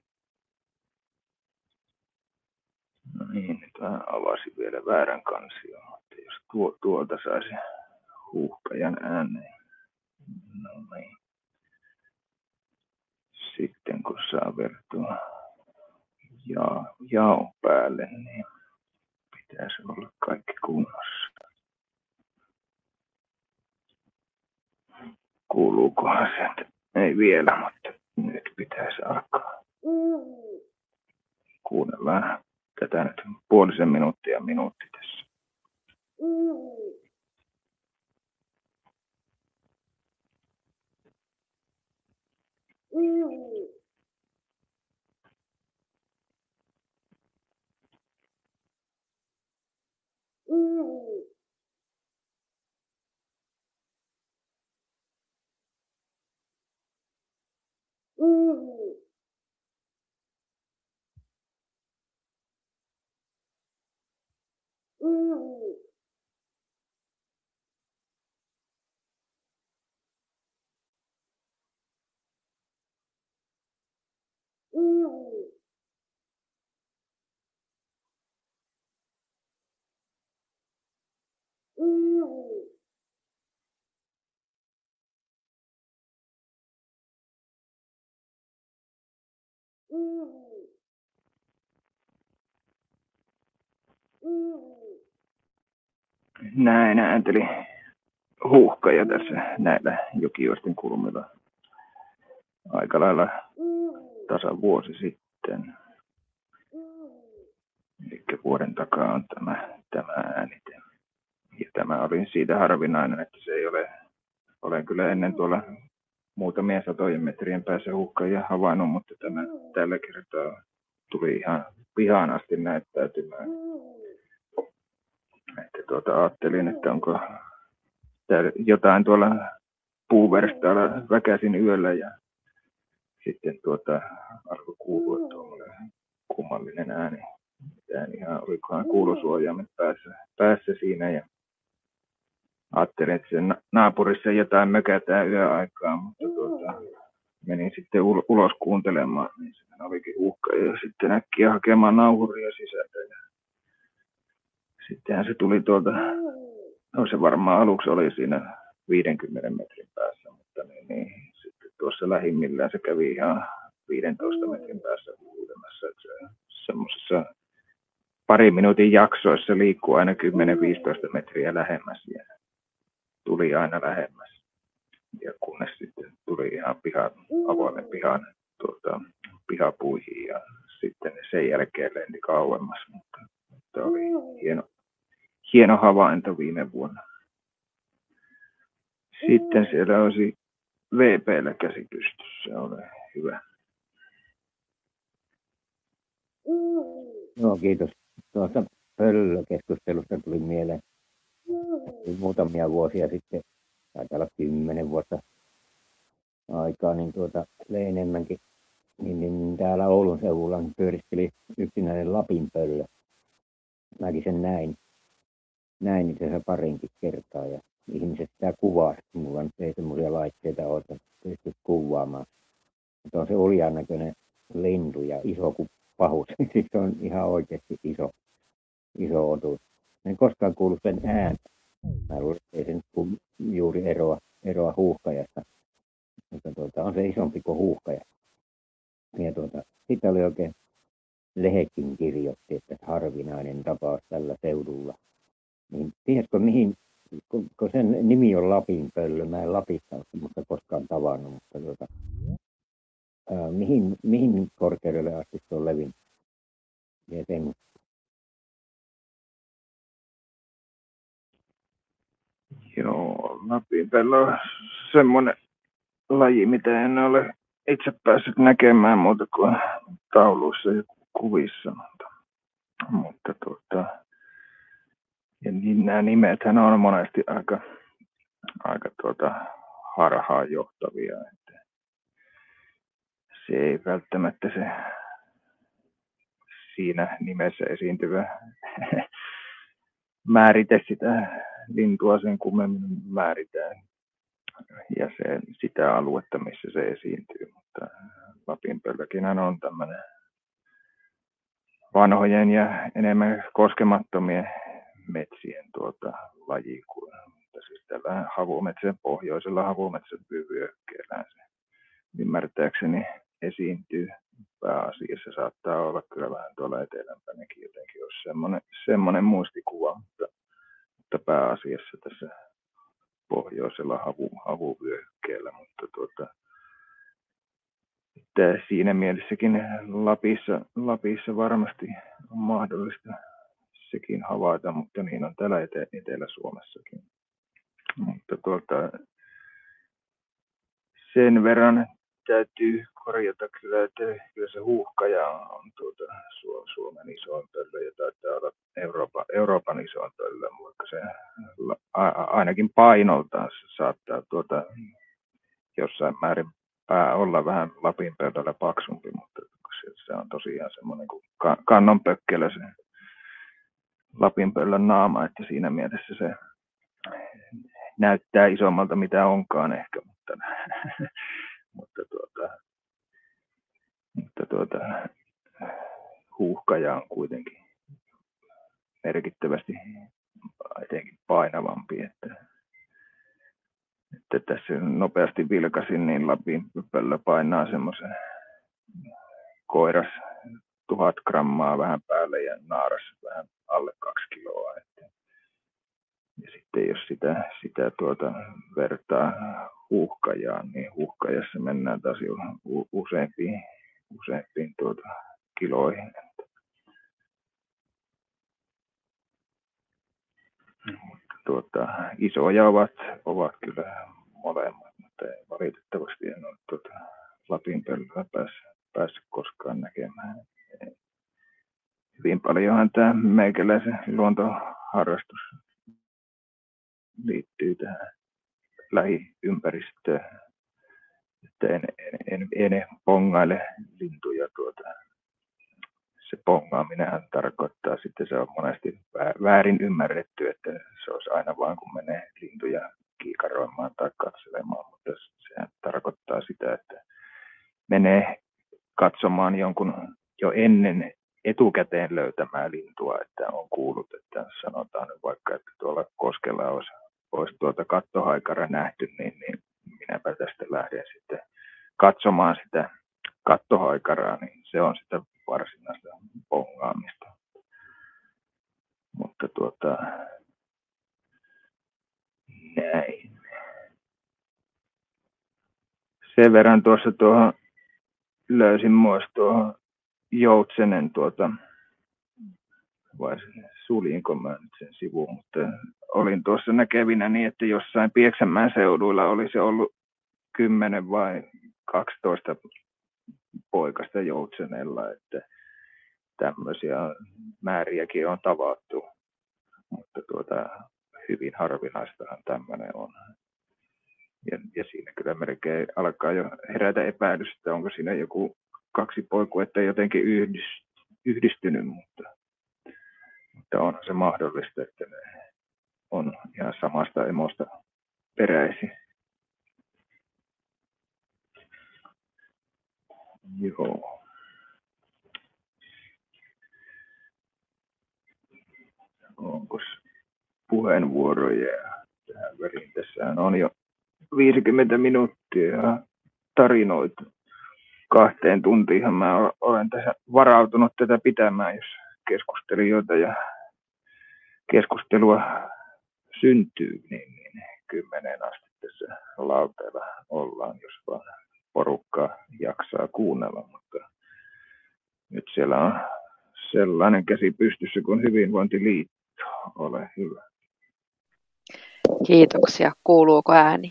No niin, nyt avasin vielä väärän kansion, mutta jos tuolta saisi huuhkajan ääneen. No niin. Sitten kun saa vertua jaon päälle, niin pitäisi olla kaikki kunnossa. Kuuluukohan se? Ei vielä, mutta nyt pitäisi alkaa. Kuunnellaan tätä nyt puolisen minuutti tässä. Näin äänteli huuhkaja tässä näillä Jokijoisten kulmilla aika lailla tasan vuosi sitten. Eli vuoden takaa on tämä äänite. Ja tämä oli siitä harvinainen, että se ei olen kyllä ennen tuolla muutamien satojen metrien päässä huuhkajia havainnut, mutta tämä tällä kertaa tuli ihan pihaan asti näyttäytymään. Että ajattelin, että onko jotain tuolla puuverstaalla väkäsin yöllä ja sitten alkoi kuulua tuollainen kummallinen ääni. Ihan olikohan kuulosuojaimet päässä siinä ja ajattelin, että sen naapurissa jotain mökätään yöaikaa, mutta menin sitten ulos kuuntelemaan, niin se olikin huuhkaja ja sitten äkkiä hakemaan nauhuria sisältä. Ja sittenhän se tuli no se varmaan aluksi oli siinä 50 metrin päässä, mutta niin sitten tuossa lähimmillään se kävi ihan 15 metrin päässä huutamassa, että se semmoisessa parin minuutin jaksoissa liikkuu aina 10-15 metriä lähemmäs ja tuli aina lähemmäs. Ja kunnes sitten tuli ihan avoimen pihapuihin ja sitten sen jälkeen lendi kauemmas, mutta oli hieno havainto viime vuonna. Sitten siellä olisi VP:llä käsi pystyssä, oli hyvä. No kiitos. Tuosta pöllökeskustelusta tuli mieleen muutamia vuosia sitten, taitaa olla 10 vuotta aikaa, niin enemmänkin, niin täällä Oulun seudulla pyöriskeli yksinäinen lapinpöllö. Mäkin sen näin itse asiassa parinkin kertaa ja ihmiset sitä kuvaa. Mulla nyt ei semmoisia laitteita ole, että pystyisi kuvaamaan. Mutta on se uljan näköinen lintu ja iso kuin pahus. Siis se on ihan oikeasti iso otus. En koskaan kuullut sen ääntä. Mä luulen, että ei se nyt juuri eroa huuhkajasta. Mutta on se isompi kuin huuhkaja. Ja sitten oli oikein lehekin kirjoitti, että harvinainen tapaus tällä seudulla. Niin tiedätkö mihin, kun sen nimi on lapinpöllö, mä en Lapissa ole semmoista koskaan tavannut, mutta mihin korkeudelle asti se on levinnyt? Ja sen. Joo, lapinpöllö on semmoinen laji, mitä en ole itse päässyt näkemään muuta kuin tauluissa ja kuvissa. Mutta ja niin nämä nimethän on monesti aika harhaan johtavia. Että se ei välttämättä se siinä nimessä esiintyvä määrite sitä lintua sen kummemmin määritään. ja sitä aluetta, missä se esiintyy. Mutta lapinpölläkinhän on tämmöinen vanhojen ja enemmän koskemattomien metsien laji, mutta siis tällä pohjoisella havumetsävyöhykkeellä se ymmärtääkseni esiintyy pääasiassa. Saattaa olla kyllä vähän tuolla etelämpänäkin jotenkin, jos semmoinen muistikuva, mutta pääasiassa tässä pohjoisella havuvyöhykkeellä, mutta siinä mielessäkin Lapissa varmasti on mahdollista sekin havaita, mutta niin on täällä Etelä-Suomessakin. Mutta sen verran täytyy korjata kyllä, että kyllä se huuhkaja on Suomen isoin pöllö ja taitaa olla Euroopan isoin pöllö, vaikka se ainakin painoltaan saattaa jossain määrin olla vähän lapinpöllöllä paksumpi, mutta se on tosiaan semmoinen kuin kannonpökkelö se lapinpöllön naama, että siinä mielessä se näyttää isommalta mitä onkaan ehkä, mutta huuhkaja on kuitenkin merkittävästi etenkin painavampi, että tässä nopeasti vilkasin, niin lapinpöllö painaa semmoisen koiras 1000 grammaa vähän päälle ja naaras vähän alle 2 kiloa. Ja sitten jos sitä vertaa huuhkajaan, niin huuhkajassa mennään taas jo useampiin kiloihin. Isoja ovat kyllä molemmat, mutta valitettavasti en ole lapinpöllöä päässyt koskaan näkemään. Hyvin paljonhan tämä meikäläisen luontoharrastus liittyy tähän lähiympäristöön, että en pongaile lintuja. Se pongaaminenhan tarkoittaa sitten, se on monesti väärin ymmärretty, että se olisi aina vaan kun menee lintuja kiikaroimaan tai katselemaan, mutta sehän tarkoittaa sitä, että menee katsomaan jonkun jo etukäteen löytämään lintua, että on kuullut, että sanotaan nyt vaikka, että tuolla koskella olisi kattohaikara nähty, niin minäpä tästä lähden sitten katsomaan sitä kattohaikaraa, niin se on sitä varsinaista pongaamista. Mutta näin. Sen verran tuohon löysin myös tuohon joutsenen vai suljinko mä nyt sen sivuun, mutta olin tuossa näkevinä niin, että jossain Pieksämäen seuduilla olisi ollut 10 vai 12 poikasta joutsenella, että tämmöisiä määriäkin on tavattu, mutta hyvin harvinaistahan tämmöinen on. Ja siinä kyllä melkein alkaa jo herätä epäilys, että onko siinä joku 2 poikuetta jotenkin yhdistynyt, mutta on se mahdollista, että ne on ihan samasta emosta peräisin. Joo. Onko puheenvuoroja tähän väliin? Tässähän on jo 50 minuuttia ja tarinoita 2 tuntiin. Mä olen tässä varautunut tätä pitämään, jos keskustelijoita ja keskustelua syntyy, niin 10 asti tässä lauteella ollaan, jos vaan porukkaa jaksaa kuunnella, mutta nyt siellä on sellainen käsi pystyssä kuin Hyvinvointiliitto. Ole hyvä. Kiitoksia. Kuuluuko ääni?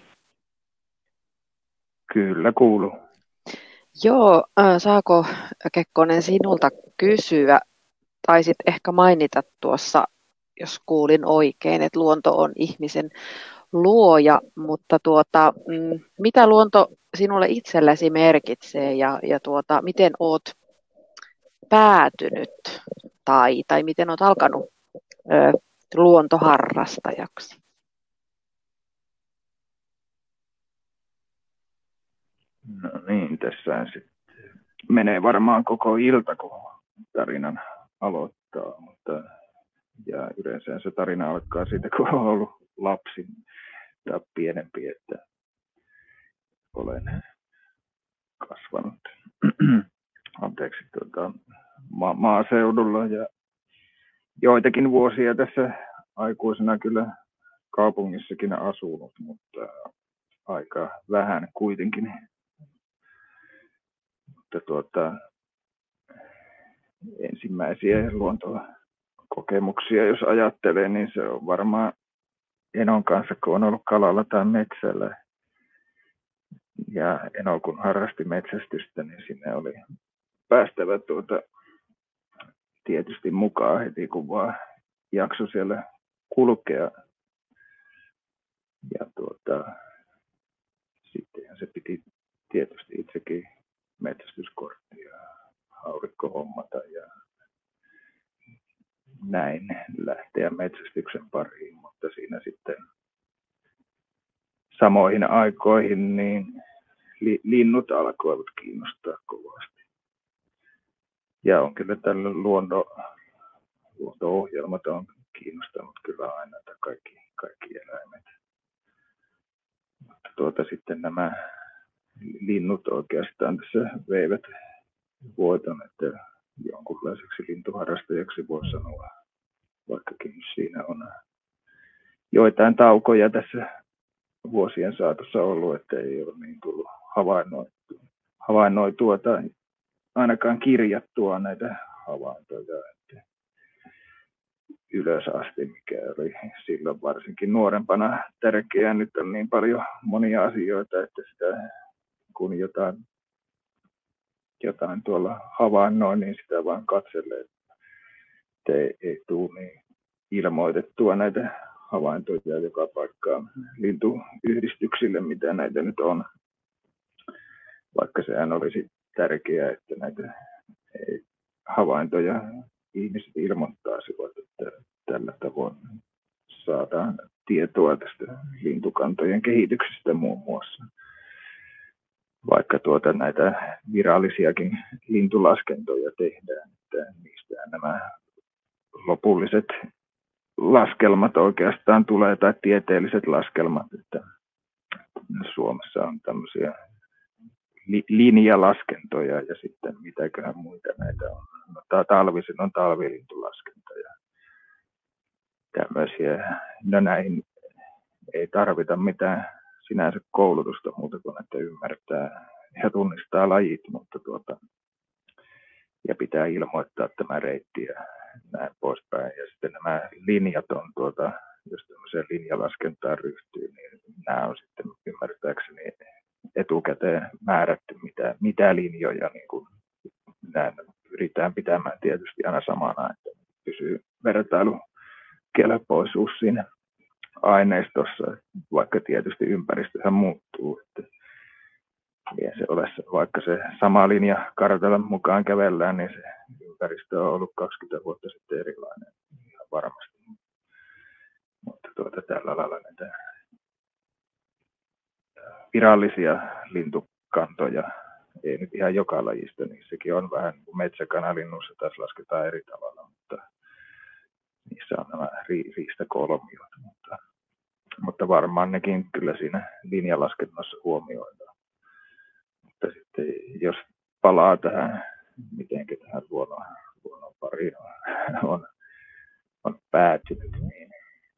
Kyllä kuuluu. Joo, saako Kekkonen sinulta kysyä? Taisit ehkä mainita tuossa, jos kuulin oikein, että luonto on ihmisen luoja, mutta mitä luonto sinulle itsellesi merkitsee ja miten olet päätynyt tai miten olet alkanut luontoharrastajaksi? itsessään sit menee varmaan koko ilta, kun tarinan aloittaa, ja yleensä se tarina alkaa siitä, kun on ollut lapsi tai pienempi, että olen kasvanut maaseudulla ja joitakin vuosia tässä aikuisena kyllä kaupungissakin asunut, mutta aika vähän kuitenkin. Mutta ensimmäisiä luontokokemuksia, jos ajattelee, niin se on varmaan enon kanssa, kun on ollut kalalla tai metsällä. Ja eno kun harrasti metsästystä, niin sinne oli päästävä tietysti mukaan heti, kun vaan jakso siellä kulkea. Ja sittenhän se piti tietysti itsekin metsästyskorttia haulikko hommata ja näin lähteä metsästyksen pariin, mutta siinä sitten samoihin aikoihin niin linnut alkoivat kiinnostaa kovasti. Ja on kyllä tällä luonto-ohjelmat on kiinnostanut kyllä aina, että kaikki eläimet. Mutta sitten nämä linnut oikeastaan tässä veivät voiton, että jonkunlaiseksi lintuharrastajaksi voi sanoa, vaikkakin siinä on joitain taukoja tässä vuosien saatossa ollut, että ei ole niin tullut havainnoitua tai ainakaan kirjattua näitä havaintoja että ylös asti, mikä oli silloin varsinkin nuorempana tärkeää. Nyt on niin paljon monia asioita, että sitä kun jotain tuolla havainnoin, niin sitä vaan katselee, että ei tule niin ilmoitettua näitä havaintoja joka paikkaan lintuyhdistyksille, mitä näitä nyt on. Vaikka sehän olisi tärkeää, että näitä havaintoja ihmiset ilmoittaisivat, että tällä tavoin saadaan tietoa tästä lintukantojen kehityksestä muun muassa. Vaikka näitä virallisiakin lintulaskentoja tehdään, että niistä nämä lopulliset laskelmat oikeastaan tulee, tai tieteelliset laskelmat, että Suomessa on tämmöisiä linjalaskentoja ja sitten mitäköhän muita näitä on. Talvisin on talvilintulaskenta ja tämmöisiä. No näihin ei tarvita mitään sinänsä koulutusta muuta kuin, että ymmärtää ja tunnistaa lajit, mutta ja pitää ilmoittaa tämä reitti ja näin poispäin. Ja sitten nämä linjat on, jos tämmöiseen linjalaskentaan ryhtyy, niin nämä on sitten ymmärtääkseni etukäteen määrätty, mitä linjoja, niin kuin nämä pyritään pitämään tietysti aina samana, että pysyy vertailukelpoisuus siinä aineistossa, vaikka tietysti ympäristöhän muuttuu. Että ei se ole, vaikka se sama linja kartalan mukaan kävellään, niin se ympäristö on ollut 20 vuotta sitten erilainen ihan varmasti. Mutta tällä lailla näitä virallisia lintukantoja, ei nyt ihan joka lajista, niin sekin on vähän kuin metsäkanalinnuissa, taas lasketaan eri tavalla, mutta niissä on nämä riistakolmiot, mutta varmaan nekin kyllä siinä linjalaskennassa huomioidaan. Mutta sitten jos palaa tähän, miten tähän luonnon pariin on päätynyt, niin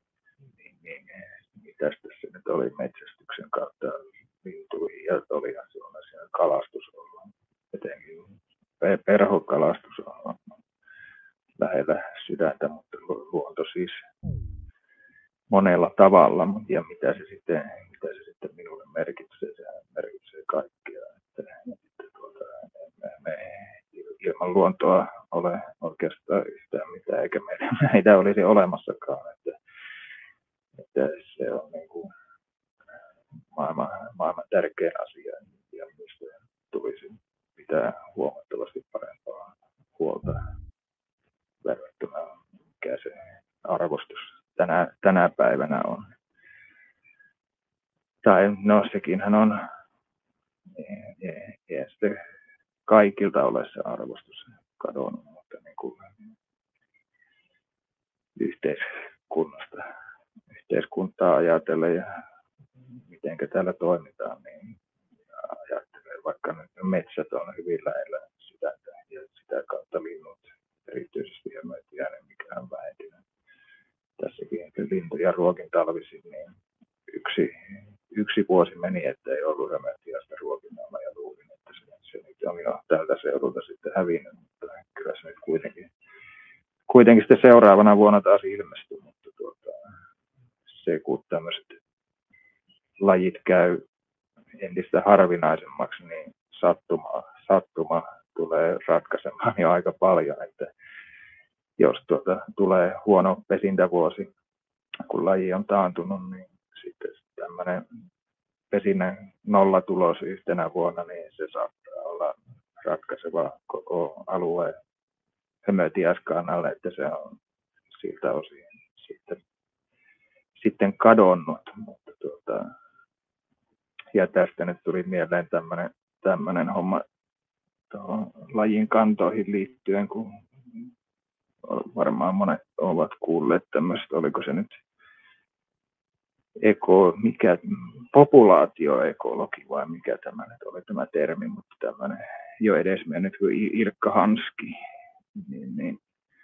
mitäs tässä nyt oli metsästyksen kautta lintuihin ja olihan sellaisia kalastus ollut. Etenkin perhokalastus on lähellä sydäntä, mutta luonto siis monella tavalla. Ja mitä se sitten minulle merkitsee, se merkitsee kaikkea. Me ilman luontoa ole oikeastaan yhtään mitään, eikä meitä olisi olemassakaan. Että se on niin kuin maailman tärkein asia, ja mistä tulisi pitää huomattavasti parempaa huolta verrattuna, mikä se arvostus tänä päivänä on. Tai no sekinhän on ei sitten kaikilta ole se arvostus kadonnut, mutta niin kuin yhteiskuntaa ajatellen ja miten täällä toimitaan, niin ajattelen, vaikka nyt metsät on hyvin lähellä sitä ja sitä kautta linnut, erityisesti hömötiainen, mikä on vähentynyt. Tässäkin lintuja ruokin talvisin, niin yksi vuosi meni, että ei ollut hömötiaista ruokinnalla ja luulin, että se nyt on jo tältä seudulta sitten hävinnyt, mutta kyllä se nyt kuitenkin sitten seuraavana vuonna taas ilmestyi, mutta se kun tämmöiset lajit käy entistä harvinaisemmaksi, niin sattuma tulee ratkaisemaan jo aika paljon, että jos tulee huono pesintävuosi, kun laji on taantunut, niin sitten tämmöinen pesinnän nollatulos yhtenä vuonna, niin se saattaa olla ratkaiseva koko alueen hömötiaiskannalle, että se on siltä osin sitten kadonnut. Mutta ja tästä nyt tuli mieleen tämmöinen homma tuohon lajin kantoihin liittyen, kun varmaan monet ovat kuulleet tämmöistä, oliko se nyt populaatioekologi vai mikä tämä nyt oli tämä termi, mutta tämmöinen jo edesmennyt Ilkka Hanski, niin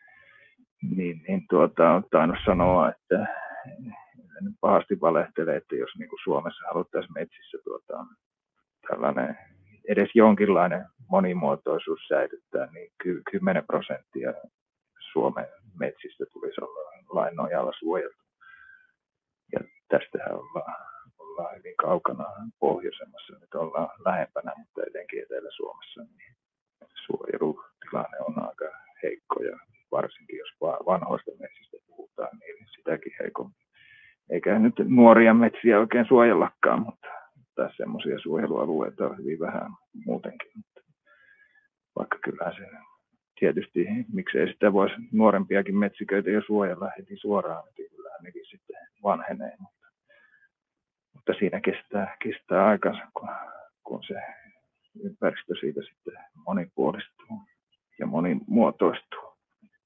on tainnut sanoa, että en pahasti valehtele, että jos niin kuin Suomessa haluttaisiin metsissä tällainen edes jonkinlainen monimuotoisuus säilyttää, niin 10% Suomen metsistä tulisi olla lain nojalla suojeltu. Ja tästähän ollaan hyvin kaukana pohjoisemmassa, nyt ollaan lähempänä, mutta etenkin Etelä-Suomessa niin suojelutilanne on aika heikko, ja varsinkin jos vanhoista metsistä puhutaan, niin sitäkin heikommin. Eikä nyt nuoria metsiä oikein suojellakaan, mutta tässä semmoisia suojelualueita on hyvin vähän muutenkin. Vaikka kyllähän se tietysti, miksei sitä voisi nuorempiakin metsiköitä jo suojella heti suoraan, niin kyllähän nekin sitten vanhenee. Mutta siinä kestää aikansa, kun se ympäristö siitä sitten monipuolistuu ja monimuotoistuu.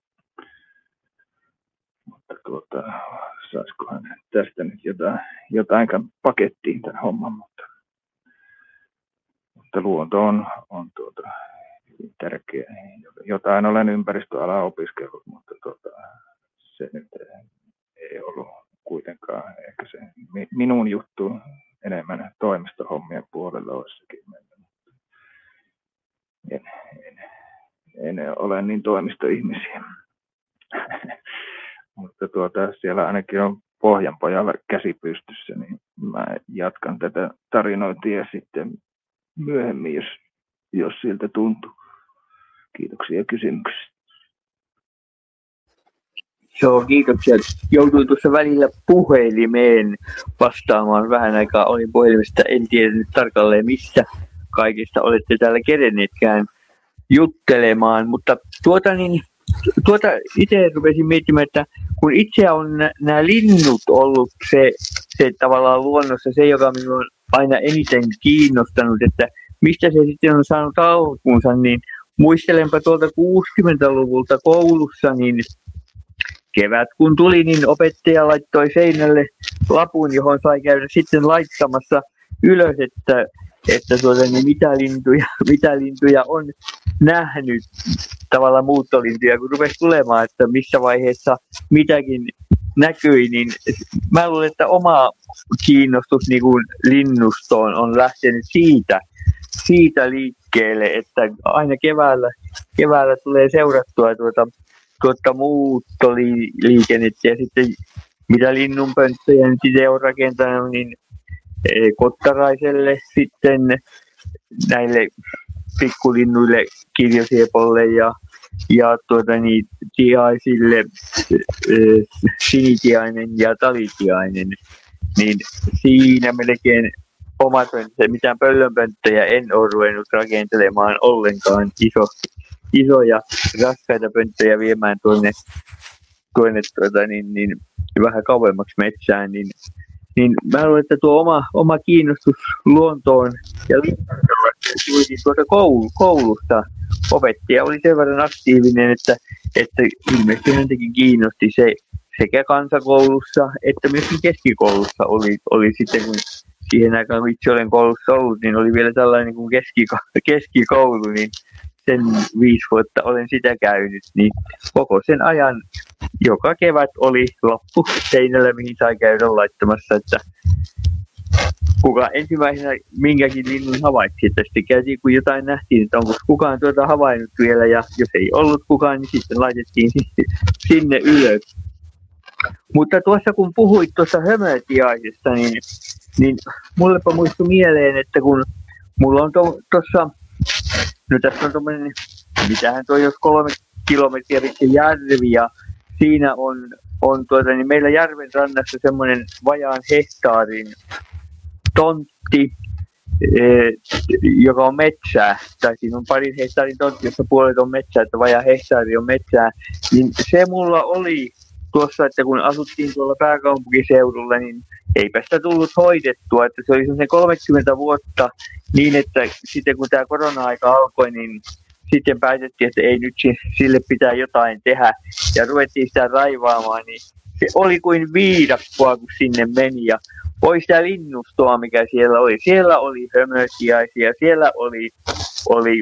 Mutta saisikohan tästä nyt jotain pakettiin tämän homman, mutta luonto on tärkeä. Jotain olen ympäristöalaa opiskellut, mutta se nyt ei ollut kuitenkaan ehkä se minun juttu, enemmän toimistohommien puolella olisikin mennyt. En ole niin toimistoihmisiä. Mutta siellä ainakin on Pohjanpojalla käsi pystyssä, niin mä jatkan tätä tarinointia sitten myöhemmin, jos siltä tuntuu. Kiitoksia kysymyksistä. Joo, kiitoksia. Jouduin tuossa välillä puhelimeen vastaamaan vähän aikaa. Olin puhelimesta, en tiedä nyt tarkalleen missä kaikista olette täällä kerenneetkään juttelemaan, mutta itse rupesin miettimään, että kun itse on nämä linnut ollut se tavallaan luonnossa se, joka minua on aina eniten kiinnostanut, että mistä se sitten on saanut alkuunsa, niin muistelenpa tuolta 60-luvulta koulussa, niin kevät kun tuli, niin opettaja laittoi seinälle lapun, johon sai käydä sitten laittamassa ylös, että niin mitä lintuja on nähnyt, tavallaan muuttolintuja, kun rupesi tulemaan, että missä vaiheessa mitäkin näkyi, niin mä luulen, että oma kiinnostus niin kuin linnustoon on lähtenyt siitä liikkeelle, että aina keväällä tulee seurattua tuota muuttoliikennettä ja sitten mitä linnunpönttöjä nyt itse on rakentanut, niin kottaraiselle sitten näille pikkulinnuille, kirjosiepolle ja tiaisille, sinitiainen ja talitiainen, niin siinä melkein oma pönttö, mitään pöllönpönttöjä en ole ruvennut rakentelemaan ollenkaan isoja raskaita pönttöjä viemään tuonne niin vähän kauemmaksi metsään, niin niin mä luulen, että tuo oma kiinnostus luontoon ja liikuntaan tuli tuolta koulusta. Opettaja oli sen verran aktiivinen, että ilmeisesti häntäkin kiinnosti se sekä kansakoulussa että myöskin keskikoulussa oli sitten, kun siihen aikaan kun itse olen koulussa ollut, niin oli vielä tällainen kuin keskikoulu, niin sen 5 vuotta olen sitä käynyt, niin koko sen ajan joka kevät oli lappu seinällä, mihin sai käydä laittamassa, että kuka ensimmäisenä minkäkin linnun havaitsi, että sitten käytiin, kun jotain nähtiin, että onko kukaan tuota havainnut vielä, ja jos ei ollut kukaan, niin sitten laitettiin sinne ylös. Mutta tuossa kun puhuit tuossa hömötiaisesta, niin mullepa muistui mieleen, että kun mulla on tuossa, no tässä on tuommoinen, mitähän toi jos 3 kilometriä järvi, ja siinä on niin meillä järven rannassa semmoinen vajaan hehtaarin tontti, joka on metsää, tai siinä on 2 hehtaarin tontti, jossa puolet on metsää, että vajaa hehtaari on metsää, niin se mulla oli tuossa, että kun asuttiin tuolla pääkaupunkiseudulla, niin eipä sitä tullut hoidettua, että se oli semmoinen 30 vuotta niin, että sitten kun tämä korona-aika alkoi, niin sitten päätettiin, että ei nyt sille pitää jotain tehdä, ja ruvettiin sitä raivaamaan, niin se oli kuin viidakkoa, kun sinne meni, ja pois sitä linnustoa, mikä siellä oli. Siellä oli hömötiaisia, siellä oli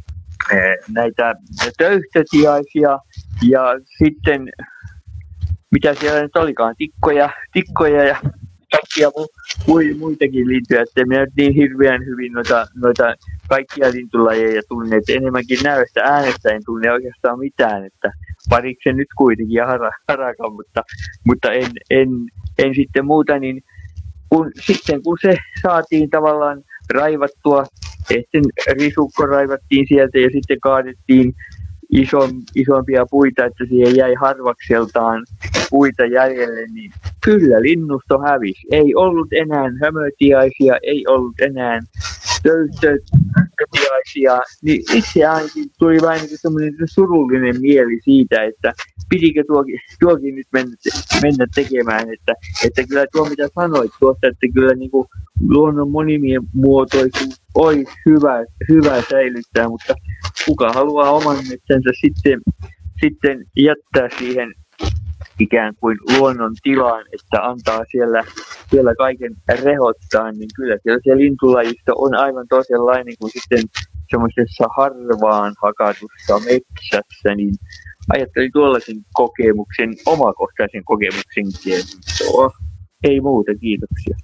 näitä töyhtötiaisia, ja sitten mitä siellä nyt olikaan, tikkoja ja kaikkia muitakin lintuja, että minä nyt niin hirveän hyvin noita kaikkia lintulajeja tunne, että enemmänkin näöstä äänestä en tunne oikeastaan mitään, että pariksen nyt kuitenkin ja harakan, mutta en sitten muuta, niin sitten kun se saatiin tavallaan raivattua, sitten risukko raivattiin sieltä ja sitten kaadettiin isompia puita, että siihen jäi harvakseltaan puita jäljelle, niin kyllä linnusto hävisi. Ei ollut enää hömötiaisia, ei ollut enää töyhtötiaisia, niin itse ainakin tuli vähän niin semmoinen surullinen mieli siitä, että pitikö tuokin nyt mennä tekemään, että kyllä tuo mitä sanoit tuosta, että kyllä niin kuin luonnon monimuotoisuus olisi hyvä säilyttää, mutta kuka haluaa oman metsänsä sitten jättää siihen ikään kuin luonnon tilaan, että antaa siellä kaiken rehottaa, niin kyllä siellä se lintulajisto on aivan toisenlainen kuin sitten semmoisessa harvaan hakatussa metsässä, niin ajattelin tuollaisen kokemuksen, omakohtaisen kokemuksen kertoa. Ei muuta, kiitoksia.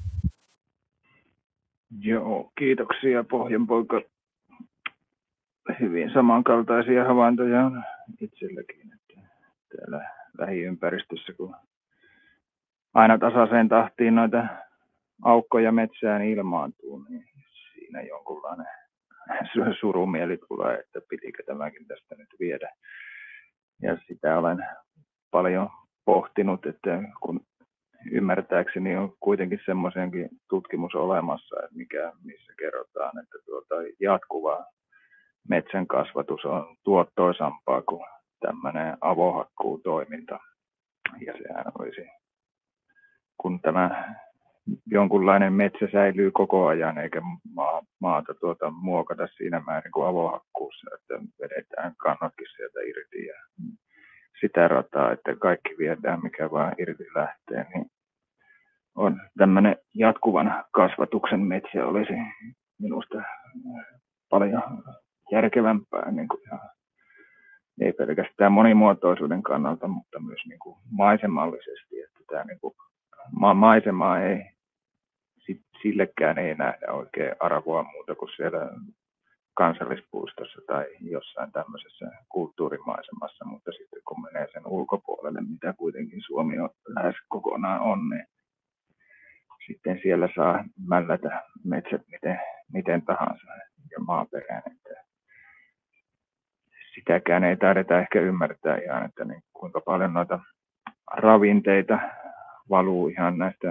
Joo, kiitoksia Pohjanpoika. Hyvin samankaltaisia havaintoja on itselläkin, että täällä lähiympäristössä, kun aina tasaiseen tahtiin noita aukkoja metsään ilmaantuu, niin siinä jonkunlainen surumieli tulee, että pitikö tämäkin tästä nyt viedä. Ja sitä olen paljon pohtinut, että kun ymmärtääkseni on kuitenkin semmoisenkin tutkimus olemassa, että missä kerrotaan, että jatkuva metsän kasvatus on tuottoisampaa kuin tämmöinen avohakkuutoiminta. Ja sehän olisi, kun tämä jonkunlainen metsä säilyy koko ajan, eikä maata muokata siinä määrin kuin avohakkuussa, että vedetään kannotkin sieltä irti ja sitä rataa, että kaikki viedään, mikä vaan irti lähtee, niin on tämmöinen jatkuvan kasvatuksen metsä olisi minusta paljon järkevämpää, niin kuin, ja ei pelkästään monimuotoisuuden kannalta, mutta myös niin kuin maisemallisesti, että tämä niin kuin maisemaa ei, sillekään ei nähdä oikein arvoa muuta kuin siellä kansallispuistossa tai jossain tämmöisessä kulttuurimaisemassa, mutta sitten kun menee sen ulkopuolelle, mitä kuitenkin Suomi on lähes kokonaan on, niin sitten siellä saa mällätä metsät miten tahansa ja maaperään. Että sitäkään ei taideta ehkä ymmärtää ihan, että niin kuinka paljon noita ravinteita valuu ihan näistä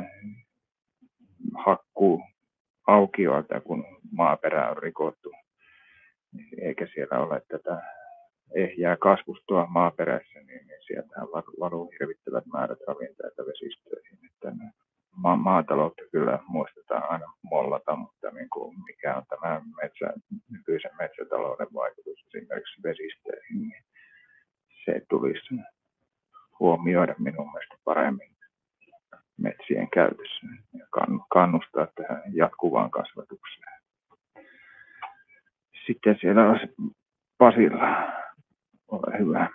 hakkuuaukioilta, kun maaperä on rikottu. Eikä siellä ole tätä ehjää kasvustoa maaperässä, niin sieltähän valuu hirvittävät määrät ravinteita vesistöihin. Että maataloutta kyllä muistetaan aina mollata, mutta niin kuin mikä on tämä nykyisen metsätalouden vaikutus esimerkiksi vesistöihin, niin se tulisi huomioida minun mielestä paremmin metsien käytössä ja kannustaa tähän jatkuvaan kasvatukseen. Sitten siellä olisi Pasilla. Ole hyvä.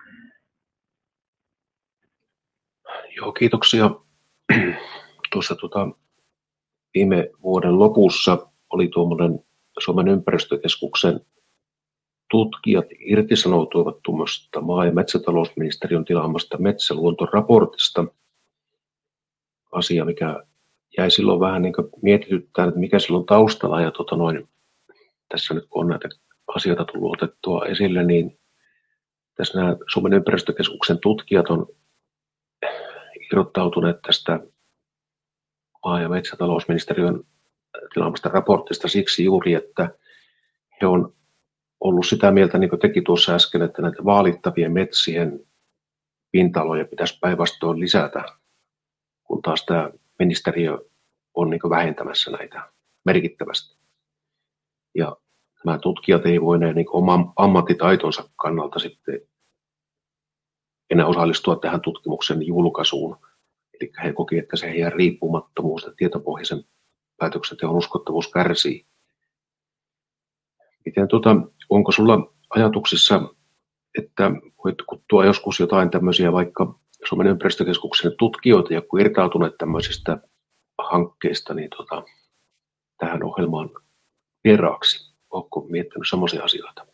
Joo, kiitoksia. Tuossa viime vuoden lopussa oli tuommoinen Suomen ympäristökeskuksen tutkijat irtisanoutuivat tuommoista maa- ja metsätalousministeriön tilaamasta metsäluontoraportista. Asia, mikä jäi silloin vähän niin mietityttään, että mikä silloin taustalla. Ja tässä nyt kun on näitä asioita tullut otettua esille, niin tässä nämä Suomen ympäristökeskuksen tutkijat on irrottautuneet tästä maa- ja metsätalousministeriön tilaamasta raportista siksi juuri, että he on ollut sitä mieltä, niin kuin teki tuossa äsken, että näitä vaalittavien metsien pinta-aloja pitäisi päinvastoin lisätä, kun taas tämä ministeriö on niin vähentämässä näitä merkittävästi. Ja nämä tutkijat ei voineet niin oman ammattitaitonsa kannalta sitten enää osallistua tähän tutkimuksen julkaisuun. Eli he koki, että se heidän riippumattomuus ja tietopohjaisen päätöksenteon uskottavuus kärsii. Miten onko sulla ajatuksissa, että voit kuttua joskus jotain tämmöisiä vaikka Suomen ympäristökeskuksen tutkijoita, jotka irtautuneet tämmöisistä hankkeista niin tähän ohjelmaan vieraaksi? Oletko miettinyt semmoisia asioita?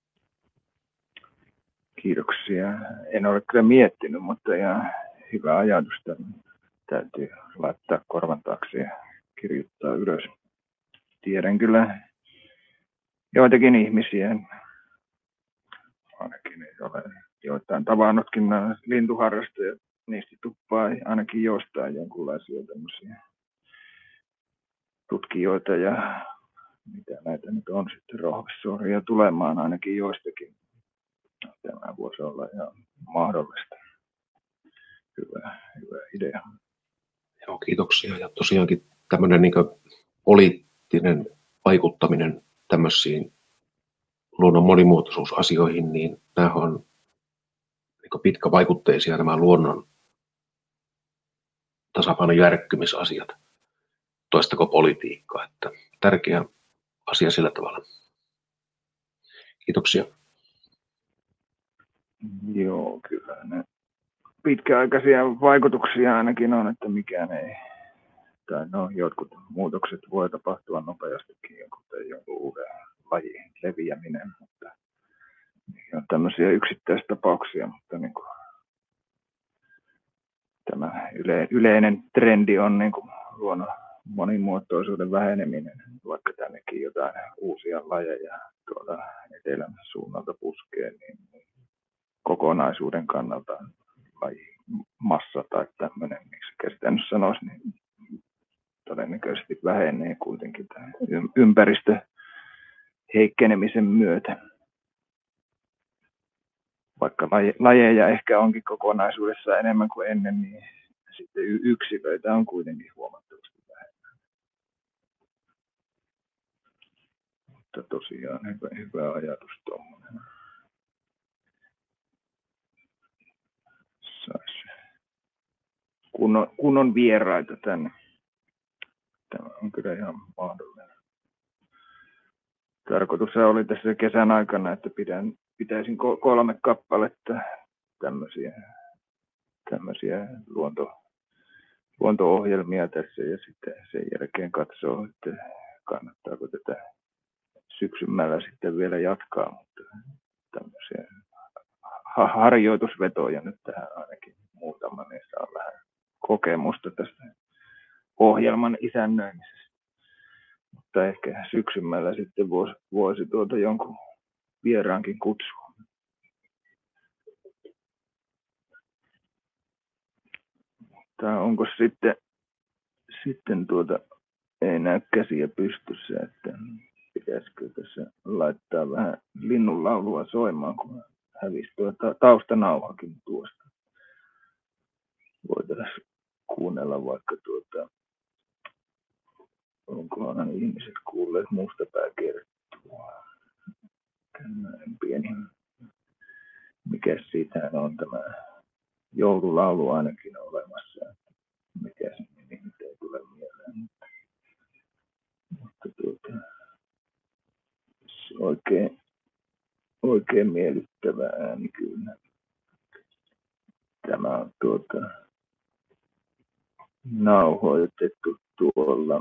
Kiitoksia. En ole kyllä miettinyt, mutta ihan hyvä ajatus. Täytyy laittaa korvan taakse ja kirjoittaa ylös. Tiedän kyllä joitakin ihmisiä, ainakin olen joitain tavannutkin lintuharrastajat, niistä tuppaa ainakin jostain jonkunlaisia tämmöisiä tutkijoita ja mitä näitä nyt on sitten rohvessuoria tulemaan ainakin joistakin. Tämä voisi olla ihan mahdollista. Hyvä idea. Joo, kiitoksia. Ja tosiaankin tämmöinen niin poliittinen vaikuttaminen tämmöisiin luonnon monimuotoisuusasioihin, niin nämä on niin pitkävaikutteisia nämä luonnon tasapainon järkkymisasiat. Toistako politiikkaa, että tärkeä asia sillä tavalla. Kiitoksia. Joo, kyllä ne pitkäaikaisia vaikutuksia ainakin on, että mikään ei, tai jotkut muutokset voi tapahtua nopeastikin, kuten jonkun uuden lajin leviäminen, mutta on tämmöisiä yksittäistapauksia, mutta niin kuin tämä yleinen trendi on niin kuin luonnon monimuotoisuuden väheneminen, vaikka tännekin jotain uusia lajeja tuolta etelän suunnalta puskee, niin kokonaisuuden kannalta lajimassa tai tämmöinen, miksi sitä nyt sanoisi, niin todennäköisesti vähenee kuitenkin tämän ympäristö heikkenemisen myötä. Vaikka lajeja ehkä onkin kokonaisuudessa enemmän kuin ennen, niin sitten yksilöitä on kuitenkin huomattavasti vähemmän. Mutta tosiaan hyvä ajatus tuommoinen. Kun on vieraita tänne. Tämä on kyllä ihan mahdollinen. Tarkoitus oli tässä kesän aikana, että pitäisin 3 kappaletta tämmöisiä luonto-ohjelmia tässä ja sitten sen jälkeen katsoo, että kannattaako tätä syksymällä sitten vielä jatkaa, mutta tämmöisiä harjoitusvetoja nyt tähän ainakin muutama, niin saa vähän kokemusta tästä ohjelman isännöimisestä. Mutta ehkä syksymällä sitten voisi jonkun vieraankin kutsua. Mutta onko sitten ei näy käsiä pystyssä, että pitäisikö tässä laittaa vähän linnunlaulua soimaan, kun hävisi taustanauhakin tuosta. Voitaisiin kuunnella vaikka onkohan ihmiset kuulleet mustapääkerttua. Tällainen pieni, mikä siitä on tämä joululaulu ainakin olemassa. Mikä se nimi nyt ei tule mieleen. Mutta oikein miellyttävä ääni kyllä. Tämä on nauhoitettu tuolla.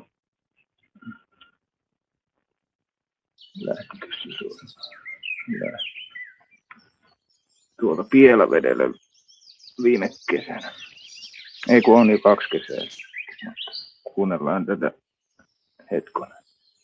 Lähtikö se soimaan? Tuolla Pielavedellä viime kesänä. Ei kun on jo 2 kesää. Kuunnellaan tätä hetkonen.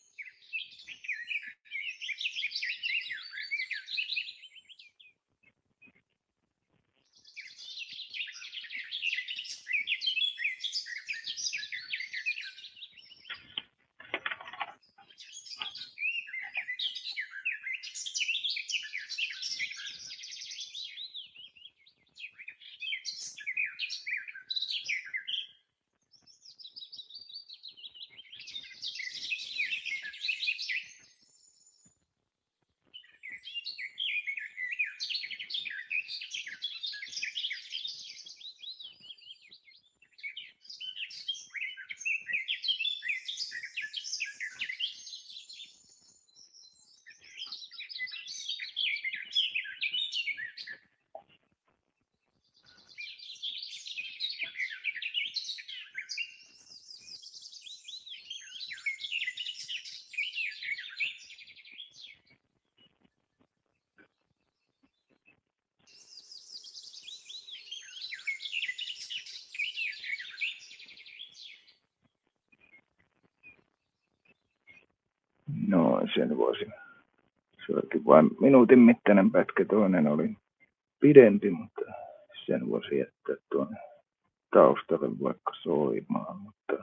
No sen voisi. Se olikin vain minuutin mittainen pätkä, toinen oli pidempi, mutta sen voisi jättää tuonne taustalle vaikka soimaan. Mutta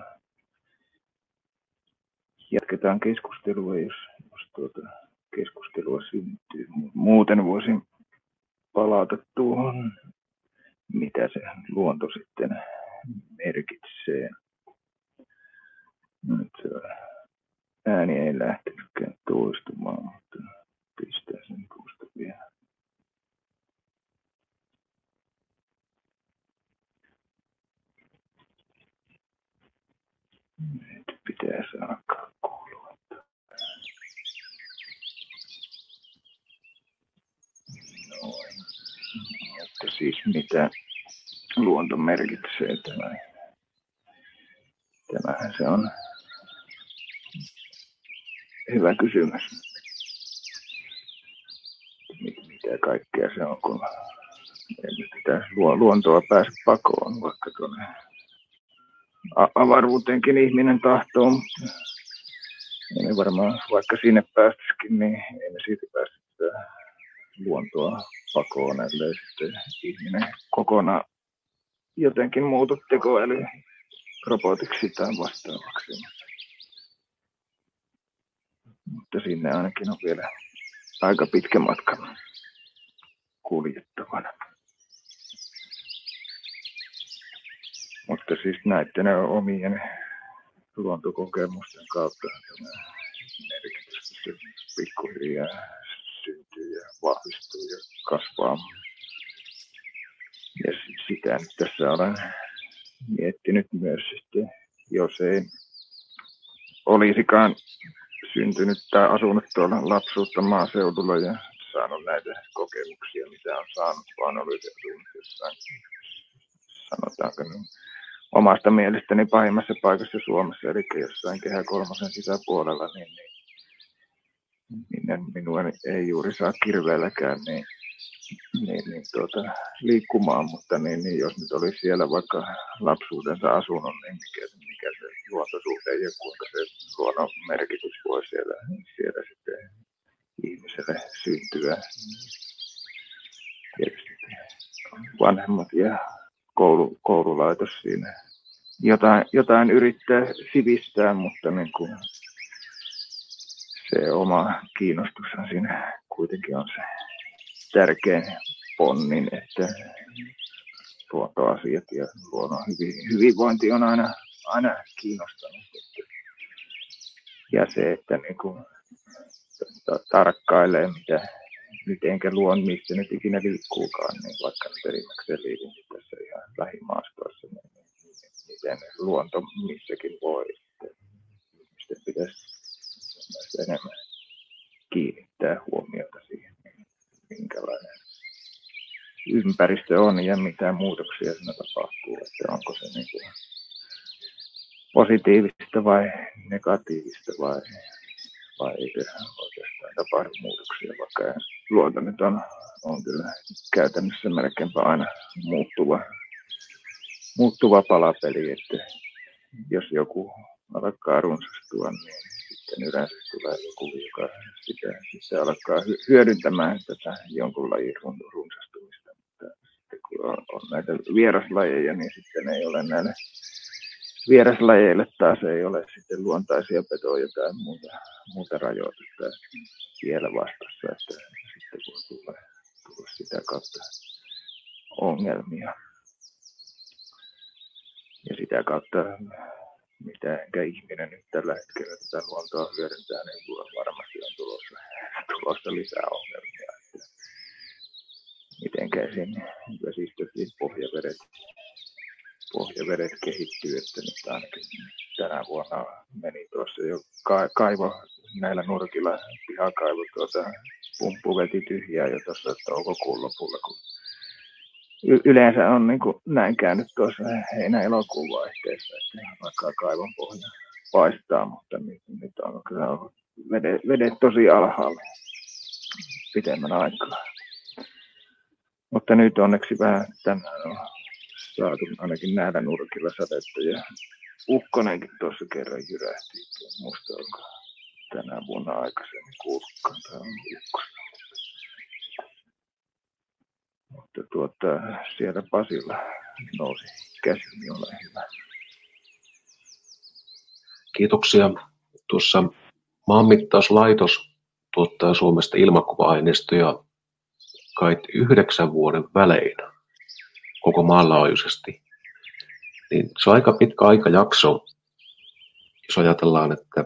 jatketaan keskustelua, jos keskustelua syntyy. Muuten voisin palata tuohon, mitä se luonto sitten merkitsee. Nyt se ääni ei lähtenytkään toistumaan, mutta pistää sen tuosta vielä. Nyt pitäisi alkaa kuulua. Noin. Mutta siis mitä luonto merkitsee tämähän se on hyvä kysymys. Mitä kaikkea se on, kun ei pitäisi luontoa pääse pakoon, vaikka tuonne avaruuteenkin ihminen tahtoo. Ei me varmaan, vaikka sinne päästäisikin, niin ei me siitä päästä luontoa pakoon, ellei sitten ihminen kokonaan jotenkin muutu tekoäly robotiksi tai vastaavaksi. Mutta sinne ainakin on vielä aika pitkä matka kuljettavana. Mutta siis näiden omien luontokokemusten kautta tämä merkitys pikkuhiljaa syntyy ja vahvistuu ja kasvaa. Ja sitä nyt tässä olen miettinyt myös sitten, jos ei olisikaan syntynyt tai asunut tuolla lapsuutta maaseudulla ja saanut näitä kokemuksia, mitä on saanut, vaan olisi asunut jossain, sanotaanko omasta mielestäni pahimmassa paikassa Suomessa, eli jossain Kehä kolmosen sisäpuolella, niin minua ei juuri saa kirveelläkään liikkumaan, mutta jos nyt olisi siellä vaikka lapsuutensa asunut, niin mikä se luontosuhde ja kuinka se luonnon merkitys voi siellä sitten ihmiselle syntyä. Tietysti vanhemmat ja koululaitos siinä jotain yrittää sivistää, mutta niin kuin se oma kiinnostushan siinä kuitenkin on se tärkein ponnin, että luontoasiat ja luonnon hyvinvointi on aina kiinnostanut. Ja se, että niin kuin, tarkkailee, mitenkä missä nyt ikinä liikkuukaan, niin vaikka nyt enimmäkseen liikunkin tässä ihan lähimaastossa, niin miten luonto missäkin voi. Ihmisten pitäisi enemmän kiinnittää huomiota siihen, minkälainen ympäristö on ja mitä muutoksia siinä tapahtuu, että onko se niin kuin positiivista vai negatiivista vai eikö oikeastaan tapahdu muutoksia, vaikka luonto nyt on kyllä käytännössä melkeinpä aina muuttuva palapeli, että jos joku alkaa runsastua, niin sitten yleensä tulee joku, joka sitä alkaa hyödyntämään tätä jonkun lajin runsastumista. Mutta sitten kun on näitä vieraslajeja, niin sitten ei ole näille vieraslajeille taas ei ole sitten luontaisia petoja tai muuta rajoitetta vielä vastassa, että sitten voi tulla sitä kautta ongelmia. Ja sitä kautta, mitä ihminen nyt tällä hetkellä tätä luontoa hyödyntää, niin varmasti on tulossa lisää ongelmia. Että mitenkä esim. Vesistökin pohjavedet kehittyy, että nyt ainakin tänä vuonna meni tuossa jo kaivo näillä nurkilla, pihakaivo pumppu veti tyhjää jo tuossa toukokuun lopulla, kun yleensä on niin kuin näin käynyt tuossa heinä-elokuun vaihteessa, että vaikka kaivon pohja paistaa, mutta nyt on kyllä ollut vedet tosi alhaalla pitemmän aikaa. Mutta nyt onneksi vähän tänään on saatu ainakin näillä nurkilla sadetta ja ukkonenkin tuossa kerran jyrähti. Musta onko tänä vuonna aikaisemmin kuullutkaan tämä ukkosta. Mutta siellä Pasilla nousi käsi, niin ole hyvä. Kiitoksia. Tuossa Maanmittauslaitos tuottaa Suomesta ilmakuva-aineistoja kai 9 vuoden välein koko maanlaajuisesti. Niin se on aika pitkä aikajakso, jos ajatellaan, että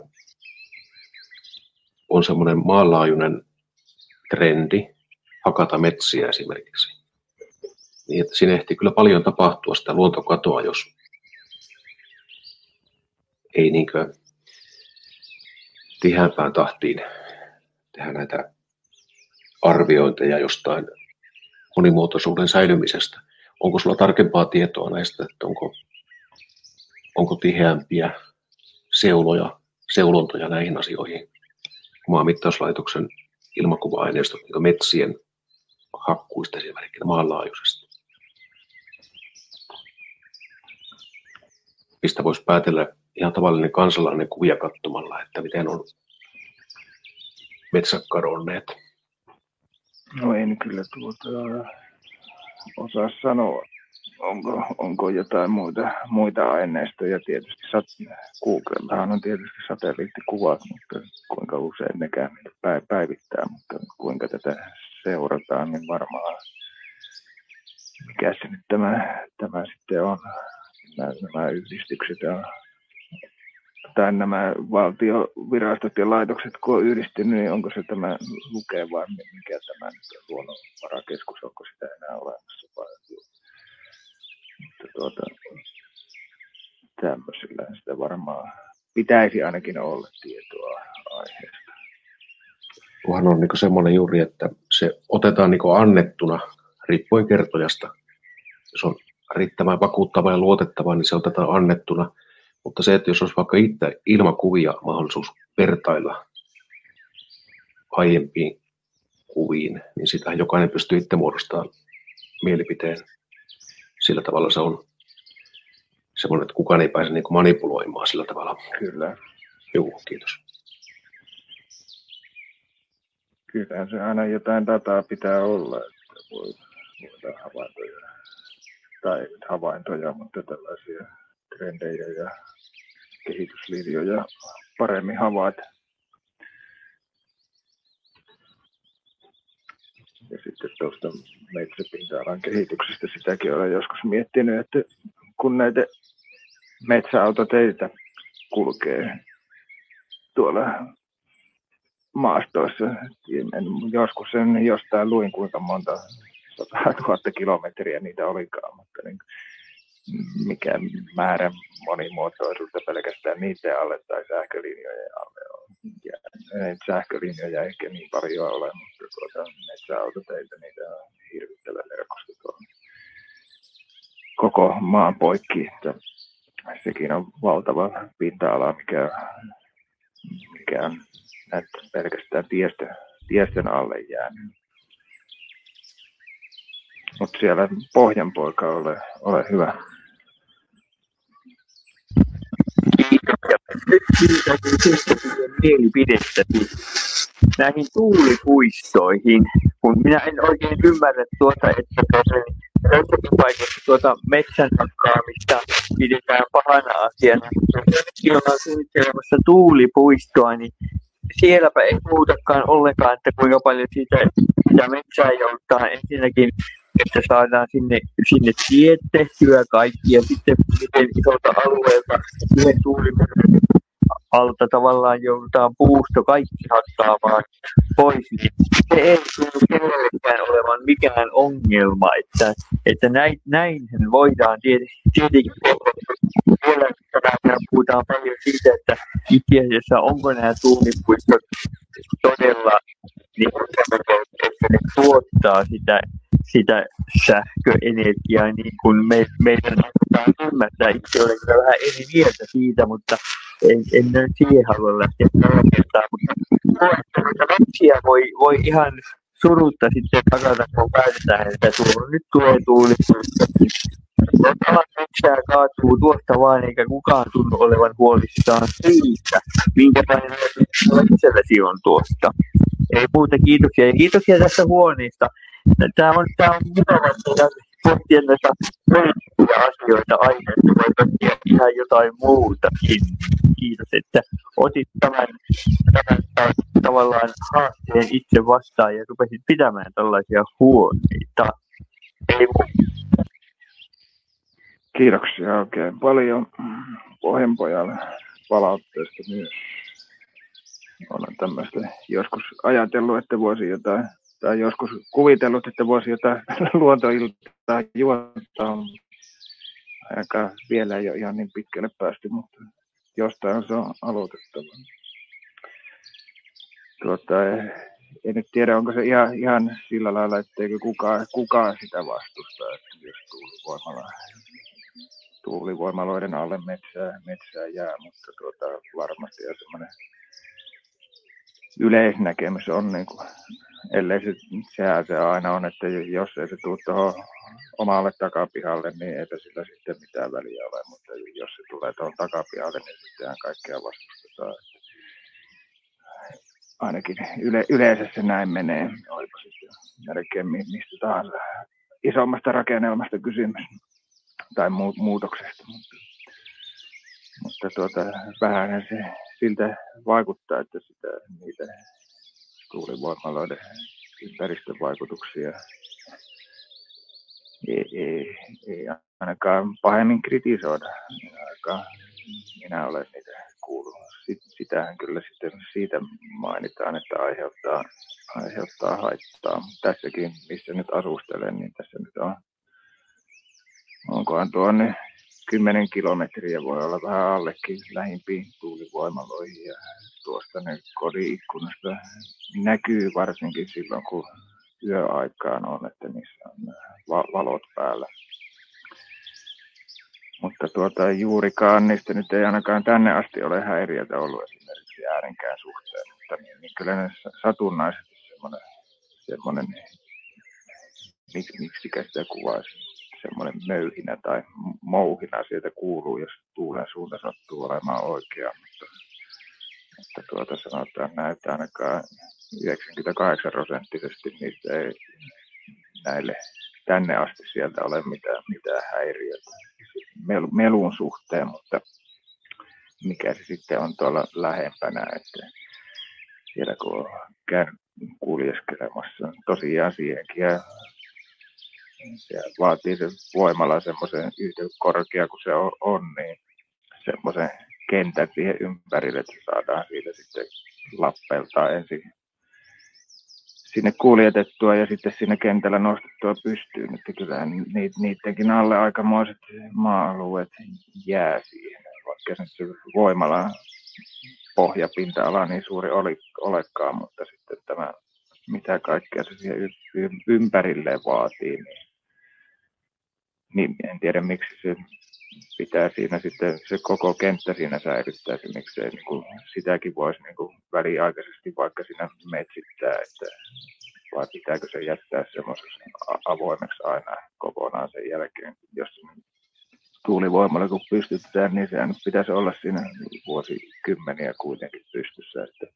on semmoinen maanlaajuinen trendi hakata metsiä esimerkiksi. Niin, että siinä ehtii kyllä paljon tapahtua sitä luontokatoa, jos ei niinkö tiheämpään tahtiin tehdä näitä arviointeja jostain monimuotoisuuden säilymisestä. Onko sulla tarkempaa tietoa näistä, että onko tiheämpiä seulontoja näihin asioihin? Maanmittauslaitoksen ilmakuva-aineistot niin metsien hakkuista esimerkiksi maanlaajuisesti. Mistä voisi päätellä ihan tavallinen kansalainen kuvia katsomalla, että miten on metsät kadonneet? No en kyllä osaa sanoa, onko jotain muita aineistoja. Tietysti Googlellahan on tietysti satelliittikuvat, mutta kuinka usein nekään päivittää, mutta kuinka tätä seurataan, niin varmaan mikä se nyt tämä sitten on, nämä yhdistykset tai nämä valtiovirastot ja laitokset, kun on yhdistynyt, niin onko se tämä Luke vai mikä tämä nyt on, luonnonvarakeskus, onko sitä enää olemassa vai mutta tämmöisillä sitä varmaan pitäisi ainakin olla tietoa aiheesta. Tuohan on niin semmoinen juuri, että se otetaan niin annettuna riippuen kertojasta. Jos on riittävän vakuuttava ja luotettava, niin se otetaan annettuna. Mutta se, että jos olisi vaikka itse ilmakuvia mahdollisuus vertailla aiempiin kuviin, niin sitä jokainen pystyy itse muodostamaan mielipiteen. Sillä tavalla se on semmoinen, että kukaan ei pääse niin kuin manipuloimaan sillä tavalla. Kyllä. Joo, kiitos. Kyllähän se aina jotain dataa pitää olla, että voidaan havaintoja, mutta tällaisia trendejä ja kehityslinjoja paremmin havaita. Ja sitten tuosta metsäpinta-alan kehityksestä sitäkin olen joskus miettinyt, että kun näitä metsäautoteitä kulkee tuolla maastoissa. Joskus sen jostain luin, kuinka monta 100 000 kilometriä niitä olikaan, mutta niin, mikä määrä monimuotoisuutta pelkästään niiden alle tai sähkölinjojen alle on. Ja sähkölinjoja ehkä niin paljon ole, mutta metsäautoteitä niitä on hirvittävä verkosto tuolla koko maan poikki. Että sekin on valtava pinta-ala, mikä on pelkästään tiestön alle jäänyt. Mutta siellä Pohjanpoika ole hyvä. Nyt kiitän mielipidettäni näihin tuulipuistoihin, kun minä en oikein ymmärrä että joissakin paikoissa metsän hakkaamista pidetään pahana asiana. Jos ollaan suunnittelemassa tuulipuistoa, niin sielläpä ei muutakaan ollenkaan, että kuinka paljon sitä metsää joudutaan ensinnäkin, että saadaan sinne tiet tehtyä kaikki ja sitten miten isolta alueelta yhden tuulimylly alta tavallaan joudutaan puusto kaikki hakkaamaan pois, niin se ei tunnu kenellekään olevan mikään ongelma, että näinhän voidaan tietenkin vielä puhutaan paljon siitä, että itse asiassa onko nämä tuulipuistot todella niin että ne tuottaa sitä sähköenergiaa niin kuin meidän pitää ymmärtää. Itse olen kyllä vähän eri mieltä siitä, mutta en siihen halua lähteä tällä kertaa. Mutta metsiä voi ihan surutta sitten takata, kun päätetään, että nyt tulee tuulipuisto. Alat metsää kaatuu tuosta vaan, eikä kukaan tunnu olevan huolissaan siitä, minkälainen itselläsi on tuosta. Ei muuta kiitoksia. Ja kiitoksia tästä huoneesta. Tämä on mukava pohtia näitä poliittisia asioita aiheita, voi pohtia ihan jotain muutakin. Kiitos, että otit tämän tavallaan haasteen itse vastaan ja rupesit pitämään tällaisia huoneita. Ei muuta. Kiitoksia oikein paljon Pohjanpojalle palautteesta myös. Olen tämmöistä joskus ajatellut, että voisi jotain, tai joskus kuvitellut, että voisi jotain luontoiltaa juottaa. Aika vielä ei ole ihan niin pitkälle päästy, mutta jostain se on aloitettava. En nyt tiedä, onko se ihan sillä lailla, etteikö kukaan sitä vastusta, että jos tuulivoimaloiden alle metsää jää, mutta varmasti on semmoinen yleisnäkemys on, niin kuin, ellei sehän se aina on, että jos ei se tule tuohon omalle takapihalle, niin eipä sillä sitten mitään väliä ole, mutta jos se tulee tuohon takapihalle, niin sittenhän kaikkea vastustetaan. Ainakin yleensä se näin menee, olipa sitten melkein mistä tahansa isommasta rakennelmasta kysymys tai muutoksesta. Mutta vähän se siltä vaikuttaa, että niitä tuulivoimaloiden ympäristövaikutuksia ei ainakaan pahemmin kritisoida. Minä olen niitä kuullut. Sitähän kyllä sitten siitä mainitaan, että aiheuttaa haittaa. Tässäkin, missä nyt asustelen, niin tässä nyt onkohan tuonne 10 kilometriä voi olla vähän allekin lähimpiin tuulivoimaloihin ja tuosta ne kodin ikkunasta näkyy varsinkin silloin, kun yöaikaan on, että niissä on valot päällä. Mutta juurikaan niistä nyt ei ainakaan tänne asti ole häiriötä ollut esimerkiksi äärenkään suhteen, mutta niin kyllä ne satunnaisesti semmoinen miksi sitä kuvaisi, semmoinen möyhinä tai mouhina sieltä kuuluu, jos tuulen suunta sattuu olemaan oikea, mutta sanotaan näyttää ainakaan 98% niistä ei näille tänne asti sieltä ole mitään häiriötä melun suhteen, mutta mikä se sitten on tuolla lähempänä, että siellä kun on käynyt kuljeskelemassa, tosiaan siihenkin ja se vaatii se voimalla semmoisen yhtä korkea kuin se on niin semmoisen kentän siihen ympärille, että saadaan siitä sitten lappeltaa ensin sinne kuljetettua ja sitten siinä kentällä nostettua pystyyn, että kyllä niidenkin alle aikamoiset maa-alueet jää siihen, vaikka se voimala pohjapinta-ala niin suuri olekaan, mutta sitten tämä, mitä kaikkea se siihen ympärille vaatii, niin en tiedä miksi se pitää siinä sitten se koko kenttä siinä säilyttäisi, miksei niin kuin sitäkin voisi niin kuin väliaikaisesti vaikka siinä metsittää, että vai pitääkö se jättää semmoiseksi avoimeksi aina kokonaan sen jälkeen, jos tuulivoimalla kun pystytetään, niin sehän pitäisi olla siinä vuosikymmeniä kuitenkin pystyssä, että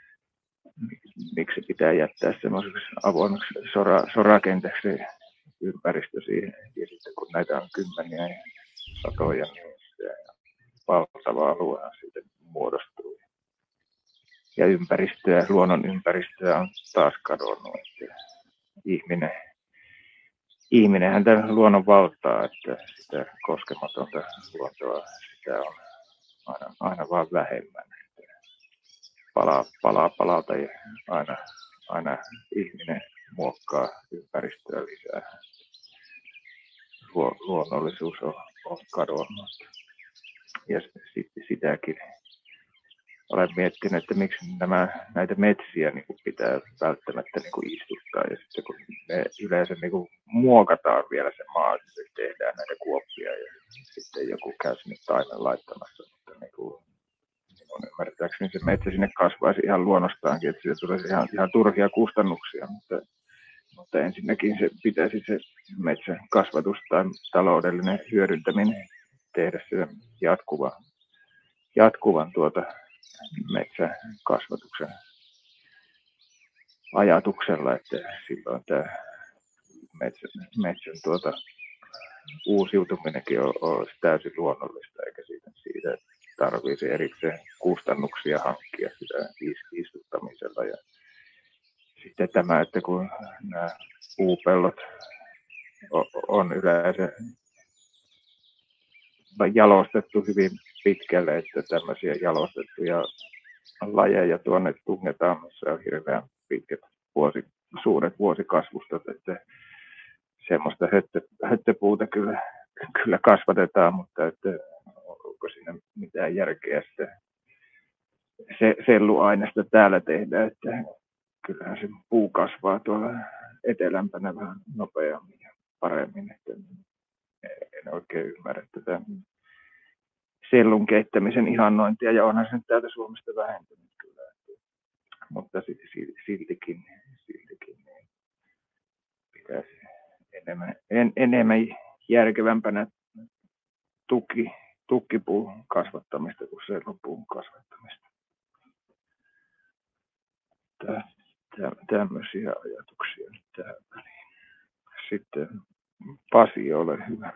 miksi pitää jättää semmoiseksi avoimeksi sorakentäksi ympäristö siihen, ja sitten kun näitä on kymmeniä ja satoja, niin se valtava alue siitä muodostuu. Ja ympäristöä, luonnon ympäristöä on taas kadonnut, että ihminenhän tämän luonnon valtaa, että sitä koskematonta luontoa sitä on aina vaan vähemmän. Palalta ja aina ihminen muokkaa ympäristöä lisää. Luonnollisuus on kadonnut. Ja sitäkin olen miettinyt, että miksi näitä metsiä niin kuin pitää välttämättä niin kuin istuttaa. Ja sitten kun me yleensä niin kuin muokataan vielä se maa, että tehdään näitä kuoppia ja sitten joku käy sinne taimen laittamassa. Mutta niin kuin minun ymmärtääkseni se metsä sinne kasvaisi ihan luonnostaankin, että siitä tulisi ihan turhia kustannuksia. Mutta ensinnäkin se pitäisi se metsän kasvatus tai taloudellinen hyödyntäminen tehdä sen jatkuvan metsäkasvatuksen ajatuksella, että silloin tämä metsän uusiutuminenkin olisi täysin luonnollista, eikä siitä tarvitsisi erikseen kustannuksia hankkia sitä istuttamisella. Ja sitten tämä, että kun nämä puupellot on yleensä jalostettu hyvin pitkälle, että tämmöisiä jalostettuja lajeja tuonne tungetaan, missä on hirveän pitkät suuret vuosikasvustot, että semmoista höttöpuuta kyllä kasvatetaan, mutta että onko siinä mitään järkeä sitä selluaineesta täällä tehdä, että kyllähän se puu kasvaa tuolla etelämpänä vähän nopeammin ja paremmin, että en oikein ymmärrä tätä sellun keittämisen ihannointia, ja onhan sen täältä Suomesta vähentynyt kyllä. Mutta siltikin niin pitäisi enemmän järkevämpänä tukkipuun kasvattamista kuin sellupuun kasvattamista. Tämmöisiä ajatuksia nyt tähän väliin. Sitten Pasi, ole hyvä.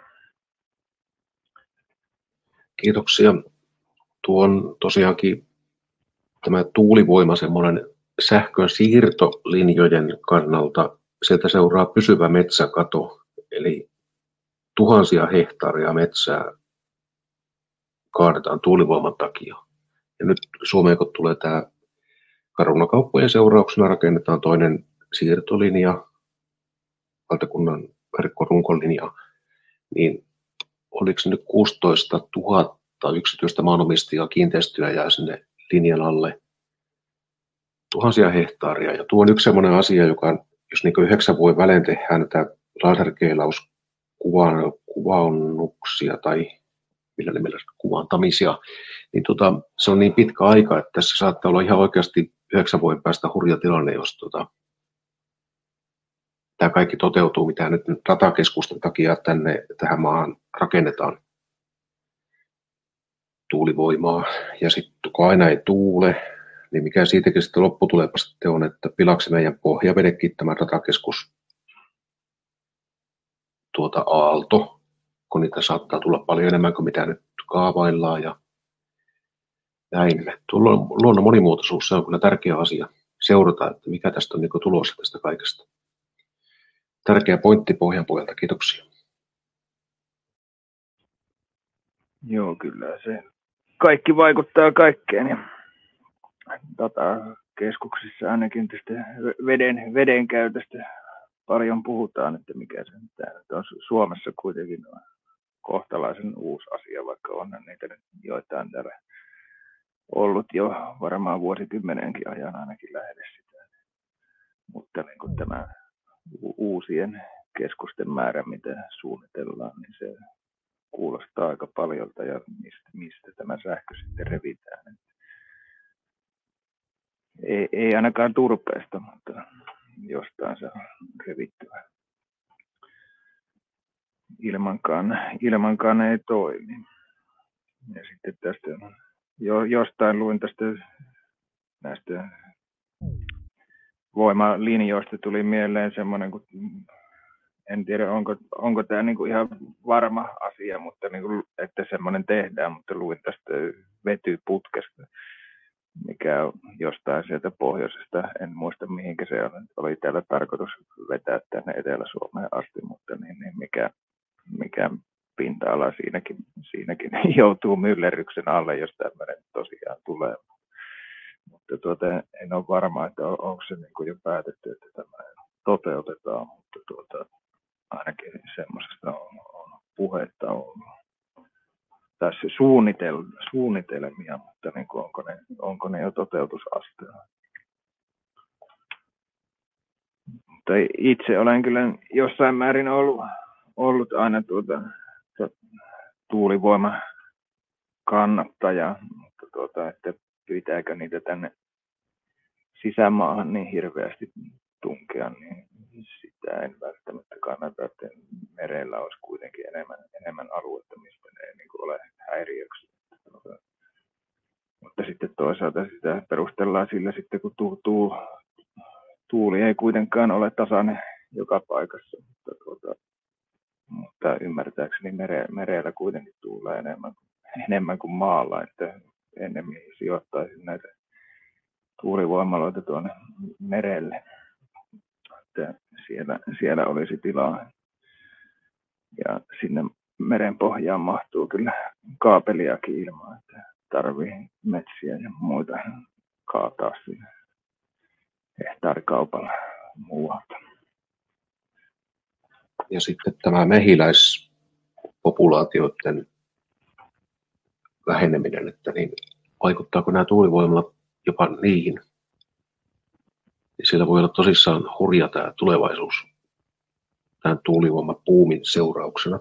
Kiitoksia. Tuon tosiaankin tämä tuulivoima semmoinen sähkön siirtolinjojen kannalta, sieltä seuraa pysyvä metsäkato, eli tuhansia hehtaaria metsää kaadetaan tuulivoiman takia. Ja nyt Suomeen kun tulee tämä Caruna-kauppojen seurauksena rakennetaan toinen siirtolinja, valtakunnan verkkorunkolinja, niin oliko se nyt 16 000 yksityistä maanomistajaa kiinteistöä jää sinne linjan alle, tuhansia hehtaaria. Ja tuo on yksi sellainen asia, joka jos niin 9 vuoden välein tehdään näitä laserkeilauskuvannuksia tai millä nimellä kuvantamisia, niin se on niin pitkä aika, että tässä saattaa olla ihan oikeasti 9 vuoden päästä hurja tilanne, jos tämä kaikki toteutuu, mitä nyt datakeskusten takia tähän maahan rakennetaan tuulivoimaa. Ja sitten kun aina ei tuule, niin mikä siitäkin sitten lopputulepa sitten on, että pilaksi meidän pohjavedekin tämä datakeskus aalto, kun niitä saattaa tulla paljon enemmän kuin mitä nyt kaavaillaan ja näin. Luonnon monimuotoisuus, se on kyllä tärkeä asia seurata, että mikä tästä on niin tulossa tästä kaikesta. Tärkeä pointti Pohjanpojalta, kiitoksia. Joo, kyllä se kaikki vaikuttaa kaikkeen. Ja datakeskuksissa ainakin tästä veden käytöstä paljon puhutaan, että mikä se on Suomessa kuitenkin kohtalaisen uusi asia, vaikka on niitä nyt joitain täällä ollut jo varmaan vuosikymmenenkin ajan ainakin lähelle sitä. Mutta niin kuin tämä uusien keskusten määrä, mitä suunnitellaan, niin se kuulostaa aika paljolta ja mistä tämä sähkö sitten revitään. Ei ainakaan turpeesta, mutta jostain se on revittyvä. Ilmankaan ei toimi. Ja sitten tästä jostain luin tästä näistä voimalinjoista tuli mieleen semmoinen, kun en tiedä onko tämä niinku ihan varma asia, mutta niinku, että semmoinen tehdään, mutta luin tästä vetyputkesta, mikä on jostain sieltä pohjoisesta, en muista mihinkä se oli täällä tarkoitus vetää tänne Etelä-Suomeen asti, mutta niin mikä pinta-ala siinäkin joutuu myllerryksen alle, jos tämmöinen tosiaan tulee. Mutta en ole varma, että onko se niin kuin jo päätetty, että tämä toteutetaan, mutta ainakin semmoisesta on puhetta ollut. Tässä suunnitelmia, mutta niin kuin onko ne jo toteutusasteella. Mutta itse olen kyllä jossain määrin ollut aina tuulivoima kannattaja, mutta että pitääkö niitä tänne sisämaahan niin hirveästi tunkea, niin sitä en välttämättä kannata, että merellä olisi kuitenkin enemmän aluetta, mistä ne ei niin kuin ole häiriöksi. Mutta sitten toisaalta sitä perustellaan sillä sitten, kun tuuli ei kuitenkaan ole tasainen joka paikassa, mutta ymmärtääkseni merellä kuitenkin tuulee enemmän kuin maalla, että ennemmin sijoittaisin näitä tuulivoimaloita tuonne merelle, että siellä olisi tilaa. Ja sinne meren pohjaan mahtuu kyllä kaapeliakin ilman, että tarvii metsiä ja muita kaataa siinä hehtaarikaupalla muualta. Ja sitten tämä mehiläispopulaatioiden väheneminen, että niin vaikuttaako nämä tuulivoimalat jopa niihin? Ja siellä voi olla tosissaan hurja tämä tulevaisuus tämän tuulivoimapuumin seurauksena.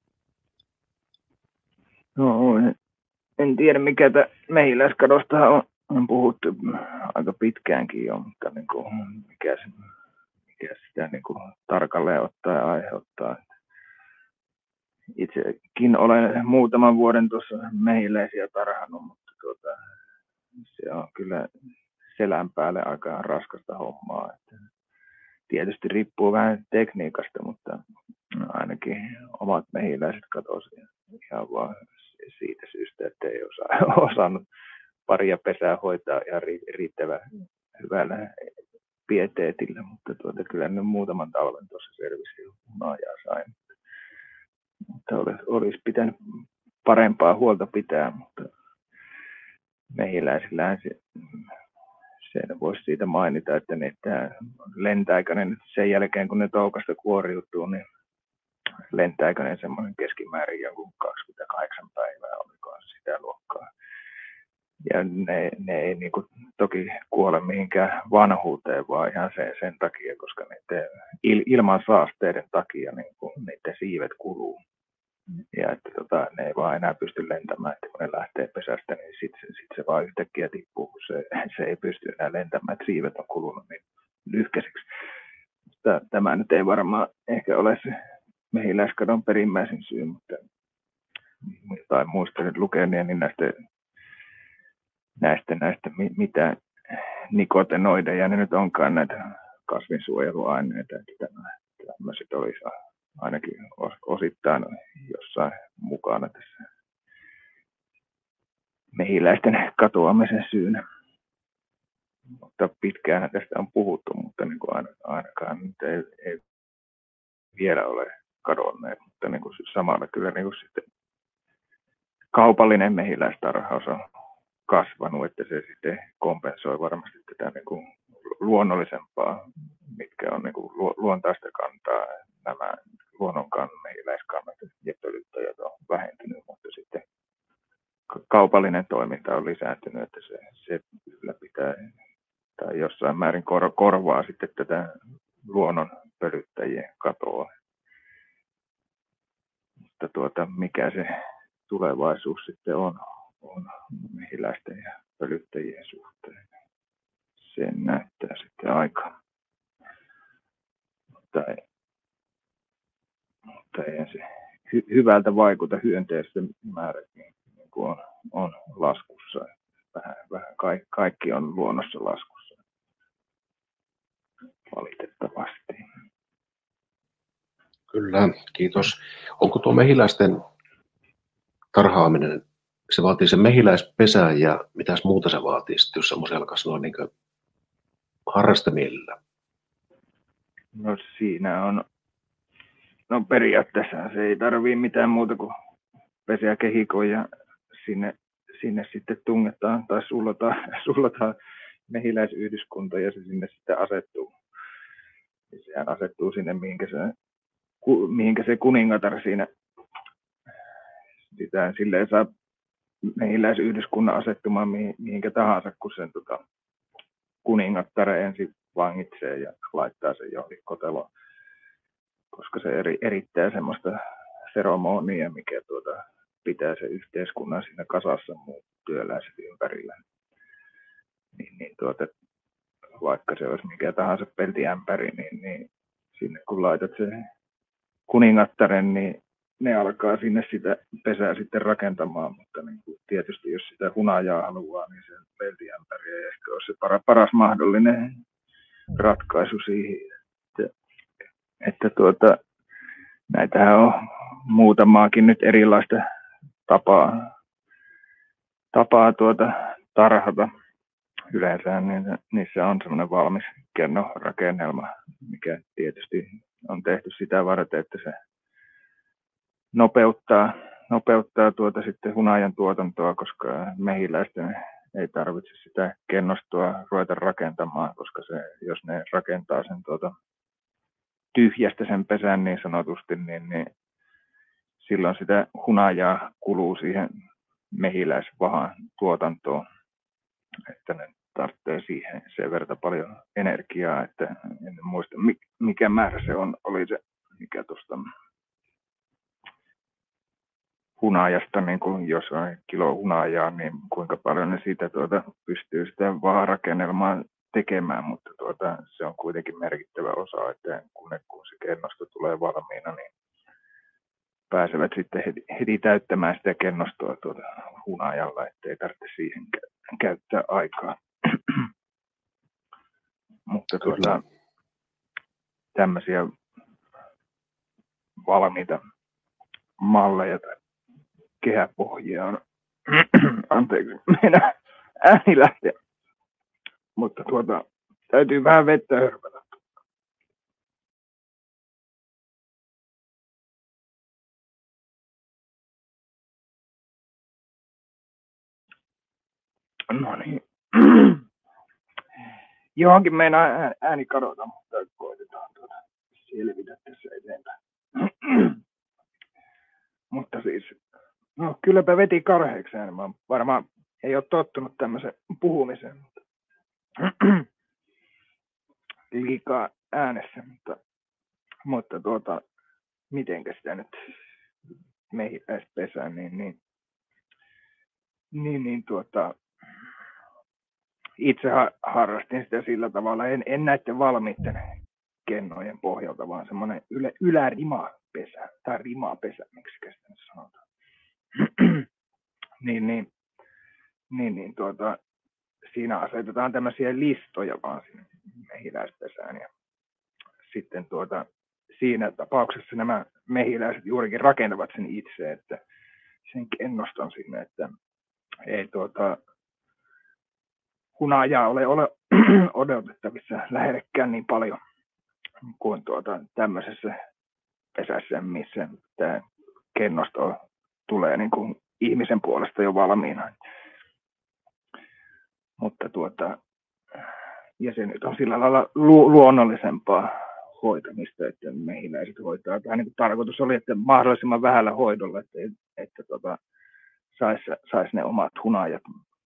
No, en tiedä mikä tämä mehiläiskadosta on puhuttu aika pitkäänkin jo, mutta niin kuin, mikä sitä niin kuin tarkalleen ottaen aiheuttaa. Itsekin olen muutaman vuoden tuossa mehiläisiä tarhannut, mutta se on kyllä selän päälle aika raskasta hommaa. Että tietysti riippuu vähän tekniikasta, mutta ainakin omat mehiläiset katosi ihan vaan siitä syystä, että ei osannut paria pesää hoitaa ihan riittävän hyvällä pieteetillä, mutta kyllä ne muutaman talven tuossa selvisi hunajaa sain. Mutta olisi pitänyt parempaa huolta pitää, mutta mehiläisillähän se voisi siitä mainita, että lentääkö ne nyt sen jälkeen, kun ne toukasta kuoriutuu, niin lentääkö ne semmoinen keskimäärin jonkun 28 päivää, olikohan sitä luokkaa. Ja ne ei niin kuin toki kuole mihinkään vanhuuteen, vaan ihan sen takia, koska niiden ilman saasteiden takia niin kuin niiden siivet kuluu. Ja että ne ei vaan enää pysty lentämään, että kun ne lähtee pesästä, niin sitten se vaan yhtäkkiä tippuu, kun se ei pysty enää lentämään, että siivet on kulunut niin lyhkäiseksi. Mutta tämä nyt ei varmaan ehkä ole se mehiläiskadon perimmäisin syy, mutta muistan lukeneeni näistä mitä nikotenoideja ne nyt onkaan näitä kasvinsuojeluaineita, että tämmöiset olisi ainakin osittain jossain mukana tässä mehiläisten katoamisen syynä. Mutta pitkään tästä on puhuttu, mutta niin kuin ainakaan nyt ei vielä ole kadonneet, mutta niin kuin samalla kyllä niin kuin sitten kaupallinen mehiläistarhaus on kasvanut, että se sitten kompensoi varmasti tätä niin kuin luonnollisempaa, mitkä on niin kuin luontaista kantaa. Nämä luonnonkannan mehiläiskannat ja pölyttäjät on vähentynyt, mutta sitten kaupallinen toiminta on lisääntynyt, että se ylläpitää tai jossain määrin korvaa sitten tätä luonnon pölyttäjien katoa. Mutta mikä se tulevaisuus sitten on mehiläisten ja pölyttäjien suhteen. Sen näyttää sitten aika. Mutta ei se hyvältä vaikuta hyönteisten määrät niin kuin on laskussa. Vähän kaikki on luonnossa laskussa. Valitettavasti. Kyllä, kiitos. Onko tuo mehiläisten tarhaaminen, se vaatii sen mehiläispesän ja mitäs muuta se vaatii sitten, jos semmoisen alkaisi noin niin harrastamilla? No siinä on, no periaatteessa se ei tarvii mitään muuta kuin pesäkehikon ja sinne sitten tungetaan tai sullataan mehiläisyhdyskunta ja se sinne sitten asettuu. Ja sehän asettuu sinne, mihinkä se kuningatar siinä sitä silleen saa mehiläisyhdyskunnan asettumaan mihinkä tahansa, kun sen kuningattare ensin vangitsee ja laittaa sen johonkin koteloon, koska se erittää semmoista feromonia, mikä pitää sen yhteiskunnan siinä kasassa muut työläiset ympärillä. Vaikka se olisi mikä tahansa peltiämpäri, niin sinne kun laitat sen kuningattaren, niin ne alkaa sinne sitä pesää sitten rakentamaan, mutta niin kuin tietysti jos sitä hunajaa haluaa, niin se peltiämpäri ei ehkä ole se paras mahdollinen ratkaisu siihen. Että näitähän on muutamaakin nyt erilaista tapaa tarhata. Yleensä niissä on semmoinen valmis kennorakennelma, mikä tietysti on tehty sitä varten, että se nopeuttaa sitten hunajan tuotantoa, koska mehiläisten ei tarvitse sitä kennostoa ruveta rakentamaan, koska jos ne rakentaa sen tyhjästä sen pesän niin sanotusti, niin silloin sitä hunajaa kuluu siihen mehiläisvahan tuotantoon, että ne tarvitsee siihen sen verran paljon energiaa, että en muista mikä määrä se oli se, mikä tuosta hunajasta, niin kuin jos on kilo hunajaa, niin kuinka paljon ne siitä pystyy sitä vaharakennelmaa tekemään, mutta se on kuitenkin merkittävä osa, että kun se kennosto tulee valmiina, niin pääsevät sitten heti täyttämään sitä kennostoa hunajalla, ettei tarvitse siihen käyttää aikaa. Mutta tämmöisiä valmiita malleja tai kehäpohjia on, anteeksi, meidän ääni lähtee, mutta täytyy vähän vettä hörpätä. No niin. Johonkin meinaa ääni kadota, mutta koitetaan selvitä tässä eteenpäin. Mutta siis, no kylläpä veti karheeksi ääni. Mä varmaan ei ole tottunut tämmöisen puhumiseen, mutta liikaa äänessä, mutta mitenkä sitä nyt mehiläispesää, niin itse harrastin sitä sillä tavalla, en näiden valmiitten kennojen pohjalta, vaan semmoinen ylärimapesä, tai rimapesä, miksi sitä nyt sanotaan. Siinä asetetaan tämmöisiä listoja vaan sinne mehiläispesään, ja sitten siinä tapauksessa nämä mehiläiset juurikin rakentavat sen itse, että sen kennoston sinne, että ei hunajaa ole odotettavissa lähellekään niin paljon kuin tämmöisessä pesässä, missä tämä kennosto tulee niin kuin ihmisen puolesta jo valmiina. Mutta ja se nyt on sillä lailla luonnollisempaa hoitamista, että mehiläiset hoitaa. Tämä niin tarkoitus oli, että mahdollisimman vähällä hoidolla, että sais ne omat hunajat.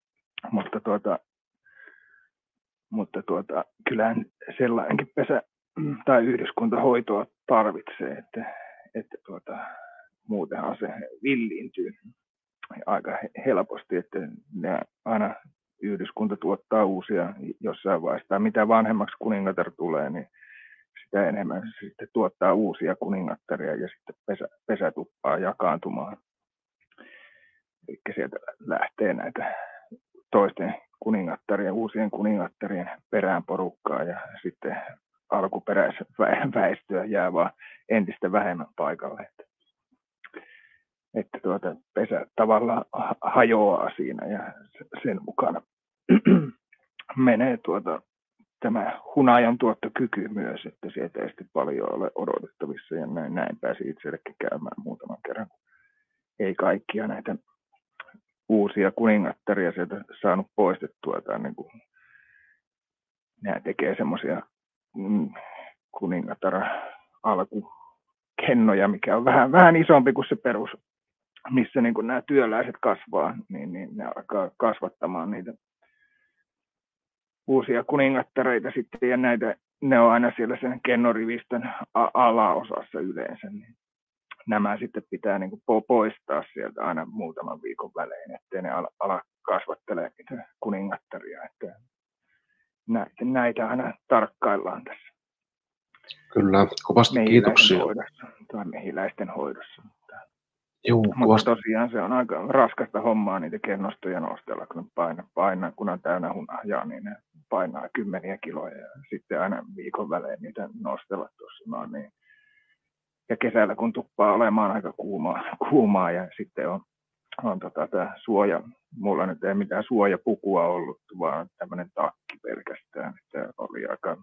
Mutta kyllähän sellainenkin pesä tai yhdyskuntahoitoa tarvitsee, että muutenhan se villiintyy aika helposti, että ne aina yhdyskunta tuottaa uusia jossain vaiheessa. Tai mitä vanhemmaksi kuningatar tulee, niin sitä enemmän se sitten tuottaa uusia kuningattaria ja sitten pesä tuppaa jakaantumaan. Eli sieltä lähtee näitä toisten kuningattarien, uusien kuningattarien perään porukkaa ja sitten alkuperäisväestöä jää vaan entistä vähemmän paikalle. Että pesä tavallaan hajoaa siinä ja sen mukana menee tämä hunajan tuottokyky myös, että sieltä ei sitten paljon ole odotettavissa ja näin pääsi itsellekin käymään muutaman kerran. Ei kaikkia näitä uusia kuningattaria sieltä saanut poistettua tai niin kuin nämä tekee semmoisia kuningatar alkukennoja, mikä on vähän isompi kuin se perus, missä niin kuin nämä työläiset kasvaa, niin ne alkaa kasvattamaan niitä uusia kuningattareita sitten, ja ne on aina siellä sen kennorivistön alaosassa yleensä. Niin nämä sitten pitää niin kuin poistaa sieltä aina muutaman viikon välein, ettei ne ala kasvattelemaan niitä kuningattaria. Että näitä aina tarkkaillaan tässä. Kyllä, kovasti kiitoksia. Tai mehiläisten hoidossa. Juu, mutta tosiaan se on aika raskasta hommaa niitä kennostoja nostella, kun painaa, kun on täynnä hunajaa, niin ne painaa 10 kiloja ja sitten aina viikon välein niitä nostella tuossa. Niin. Ja kesällä kun tuppaa olemaan aika kuumaa ja sitten on tämä suoja, mulla nyt ei mitään suojapukua ollut, vaan tämmöinen takki pelkästään, että oli aika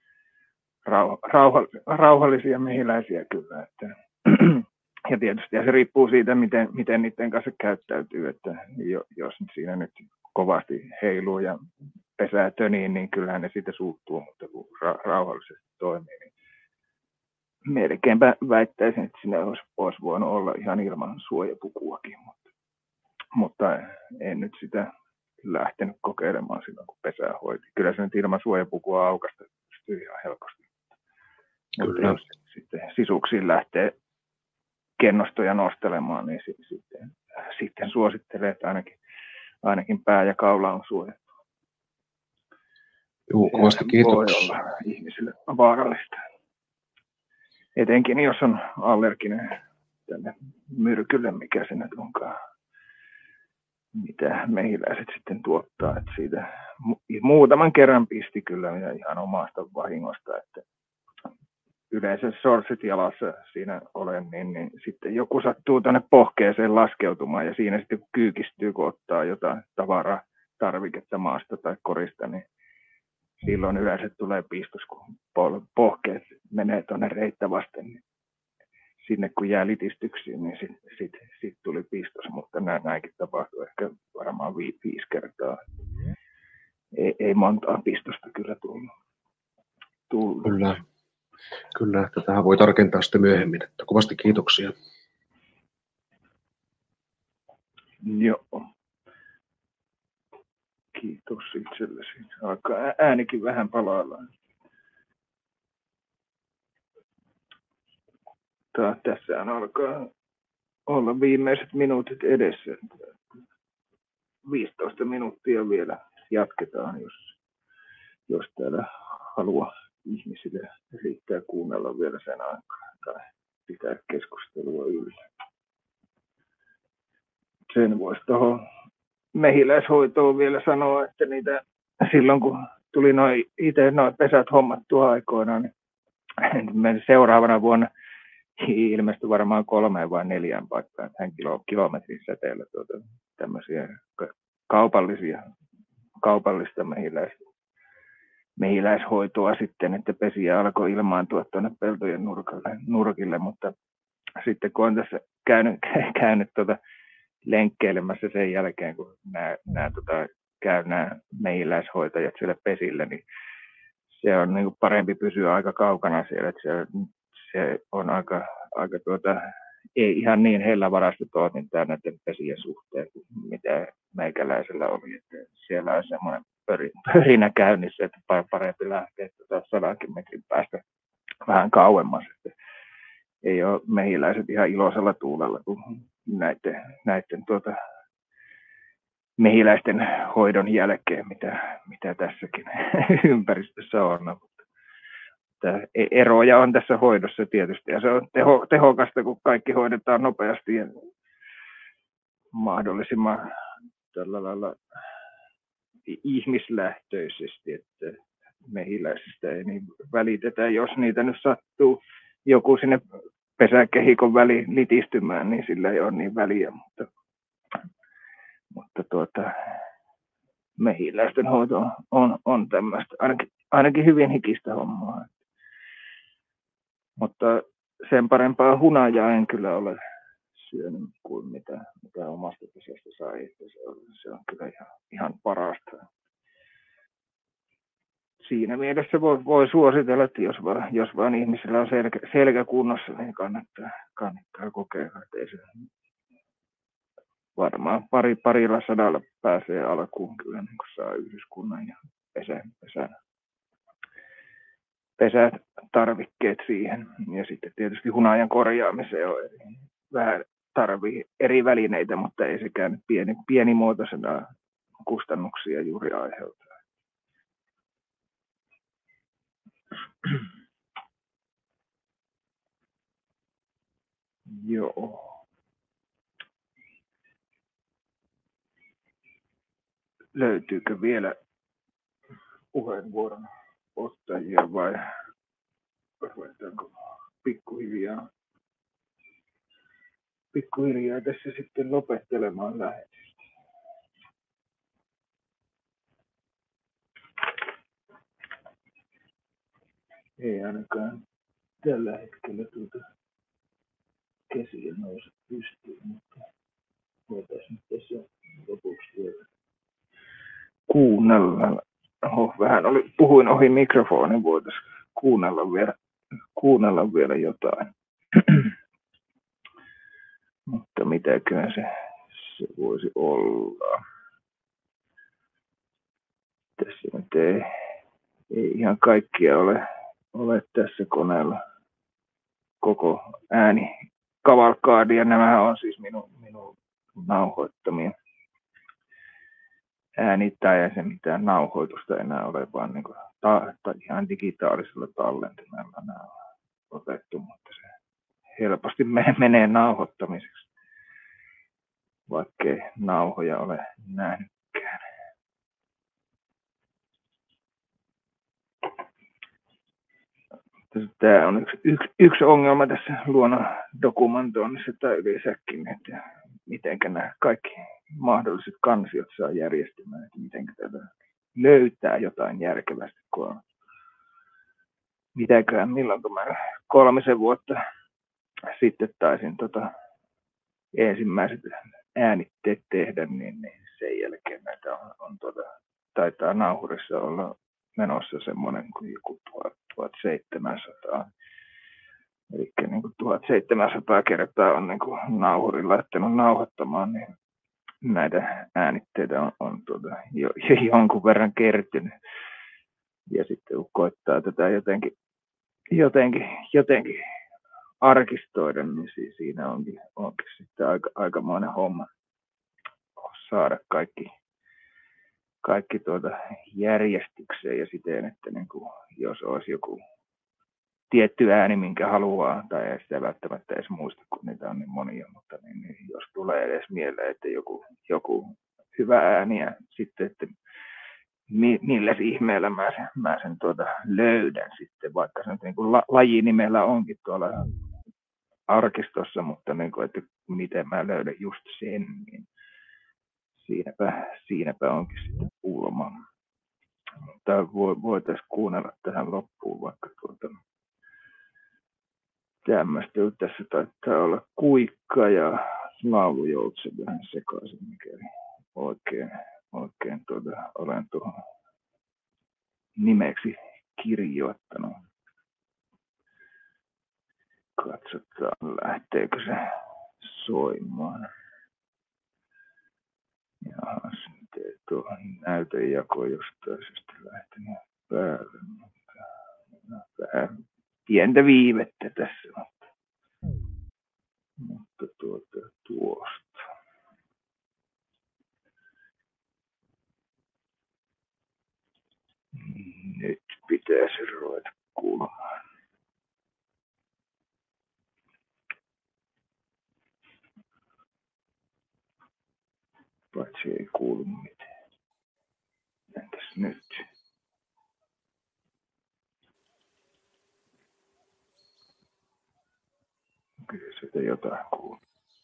rauhallisia mehiläisiä kyllä, että ja tietysti se riippuu siitä, miten niiden kanssa käyttäytyy, että jos siinä nyt kovasti heiluu ja pesää töniin, niin kyllähän ne siitä suuttuu, mutta kun rauhallisesti toimii, niin melkeinpä väittäisin, että sinne olisi voinut olla ihan ilman suojapukuakin, mutta en nyt sitä lähtenyt kokeilemaan silloin, kun pesää hoiti. Kyllä se nyt ilman suojapukua aukasta pystyy ihan helposti. Mutta jos sitten sisuksiin lähtee kennostoja nostelemaan, niin sitten suosittelee, että ainakin pää ja kaula on suojattu. Joo, kovasti kiitoksia. Voi olla ihmisille vaarallista. Etenkin jos on allerginen tänne myrkylle, mikä se nyt onkaan, mitä mehiläiset sitten tuottaa. Että siitä muutaman kerran pisti kyllä ihan omasta vahingosta, että yleensä sortsit jalassa siinä olen, niin sitten joku sattuu tuonne pohkeeseen laskeutumaan ja siinä sitten kun kyykistyy, kun ottaa jotain tavaraa, tarviketta maasta tai korista, niin silloin yleensä tulee pistos, kun pohkeet menee tuonne reittä vasten. Niin sinne kun jää litistyksiin, niin sit tuli pistos, mutta näinkin tapahtui ehkä varmaan 5 kertaa. Ei montaa pistosta kyllä tullut. Kyllä, tätähän voi tarkentaa sitten myöhemmin. Että kovasti kiitoksia. Joo. Kiitos itsellesi. Alkaa äänikin vähän palailla. Tässä alkaa olla viimeiset minuutit edessä. 15 minuuttia vielä jatketaan, jos täällä haluaa ihmisille riittää kuunnella vielä sen aikaa tai pitää keskustelua yllä. Sen voisi tuohon mehiläishoitoon vielä sanoa, että niitä silloin kun tuli itse noin pesät hommattua aikoinaan, niin seuraavana vuonna ilmestyi varmaan 3 vai 4 paikkaan kilometrin säteellä tämmöisiä kaupallista mehiläishoitoa sitten, että pesiä alkoi ilmaantua tuonne peltojen nurkille, mutta sitten kun on tässä käynyt lenkkeilemässä sen jälkeen, kun käy nämä mehiläishoitajat siellä pesillä, niin se on niin kuin parempi pysyä aika kaukana siellä, että se on aika ei ihan niin hellävaraista toimintaa näiden pesien suhteen kuin mitä meikäläisellä oli. Että siellä on semmoinen pörinä käynnissä, että parempi lähteä 100 metrin päästä vähän kauemmas. Että ei ole mehiläiset ihan iloisella tuulella kuin näiden mehiläisten hoidon jälkeen, mitä tässäkin ympäristössä on. Eroja on tässä hoidossa tietysti, ja se on tehokasta, kun kaikki hoidetaan nopeasti ja mahdollisimman tällä lailla ihmislähtöisesti, että mehiläisistä ei niin välitetä. Jos niitä nyt sattuu joku sinne pesäkehikon väliin litistymään, niin sillä ei ole niin väliä, mutta mehiläisten hoito on tämmöistä, ainakin hyvin hikistä hommaa. Mutta sen parempaa hunajaa en kyllä ole syönyt kuin mitä omasta pesästä sai. Se on kyllä ihan parasta. Siinä mielessä voi suositella, että jos vaan ihmisellä on selkä kunnossa, niin kannattaa kokeilla. Ei se varmaan parilla sadalla pääsee alkuun kyllä, niin kun saa yhdyskunnan ja pesätarvikkeet siihen. Ja sitten tietysti hunajan korjaamiseen on vähän tarvii eri välineitä, mutta ei sekään pienimuotoisena kustannuksia juuri aiheuta. Joo. Löytyykö vielä puheenvuoron ottajia vai ruvetaanko pikkuhiljaa tässä sitten lopettelemaan lähetystä? Ei ainakaan tällä hetkellä käsiä nouse pystyyn, mutta voitaisiin tässä lopuksi vielä kuunnella. Vähän puhuin ohi mikrofonin, voitaisiin kuunnella vielä jotain. Mutta mitäköhän se voisi olla? Tässä nyt ei ihan kaikkia ole tässä koneella koko ääni kavalkaadia. Nämähän on siis minun nauhoittamia äänittää ja se mitään nauhoitusta enää ole, vaan niin kuin ihan digitaalisella tallentimella nämä on otettu, mutta se helposti menee nauhoittamiseksi, vaikkei nauhoja ole nähnytkään. Tämä on yksi ongelma tässä luonnon dokumentoinnissa tai yleensäkin, että miten nämä kaikki mahdolliset kansiot saa järjestymään, että miten tätä löytää jotain järkevästi, kun on milloin mä 3 vuotta sitten taisin ensimmäiset äänitteet tehdä, niin sen jälkeen näitä on taitaa nauhurissa olla menossa semmoinen kuin joku 1700. Eli niin kuin 1700 kertaa on niin kuin nauhurin laittanut nauhoittamaan, niin näitä äänitteitä on jonkun verran kertynyt. Ja sitten kun koittaa tätä jotenkin arkistoida, niin siinä onkin sitten aikamoinen homma saada kaikki järjestykseen ja siten, että niin kuin, jos olisi joku tietty ääni, minkä haluaa, tai ei sitä välttämättä edes muista, kun niitä on niin monia, mutta niin jos tulee edes mieleen, että joku hyvä ääni ja sitten, että millä ihmeellä mä sen löydän sitten, vaikka se niin kuin lajinimellä onkin tuolla arkistossa, mutta niin kuin, että miten mä löydän just sen, niin siinäpä onkin sitten pulma. Mutta voitaisiin kuunnella tähän loppuun vaikka tämmöistä. Tässä taitaa olla kuikka ja laulujoutsen vähän sekaisin, mikäli oikein olen tuohon nimeksi kirjoittanut. Katsotaan, lähteekö se soimaan. Jahas, nyt ei tuo näytejako jostain syystä lähtenyt päälle, mutta vähän pientä viivettä tässä. Mutta tuosta. Nyt pitäisi ruveta kuulumaan. Paitsi ei kuulu mitään. Entäs nyt? Kyllä sieltä jotain kuuluu.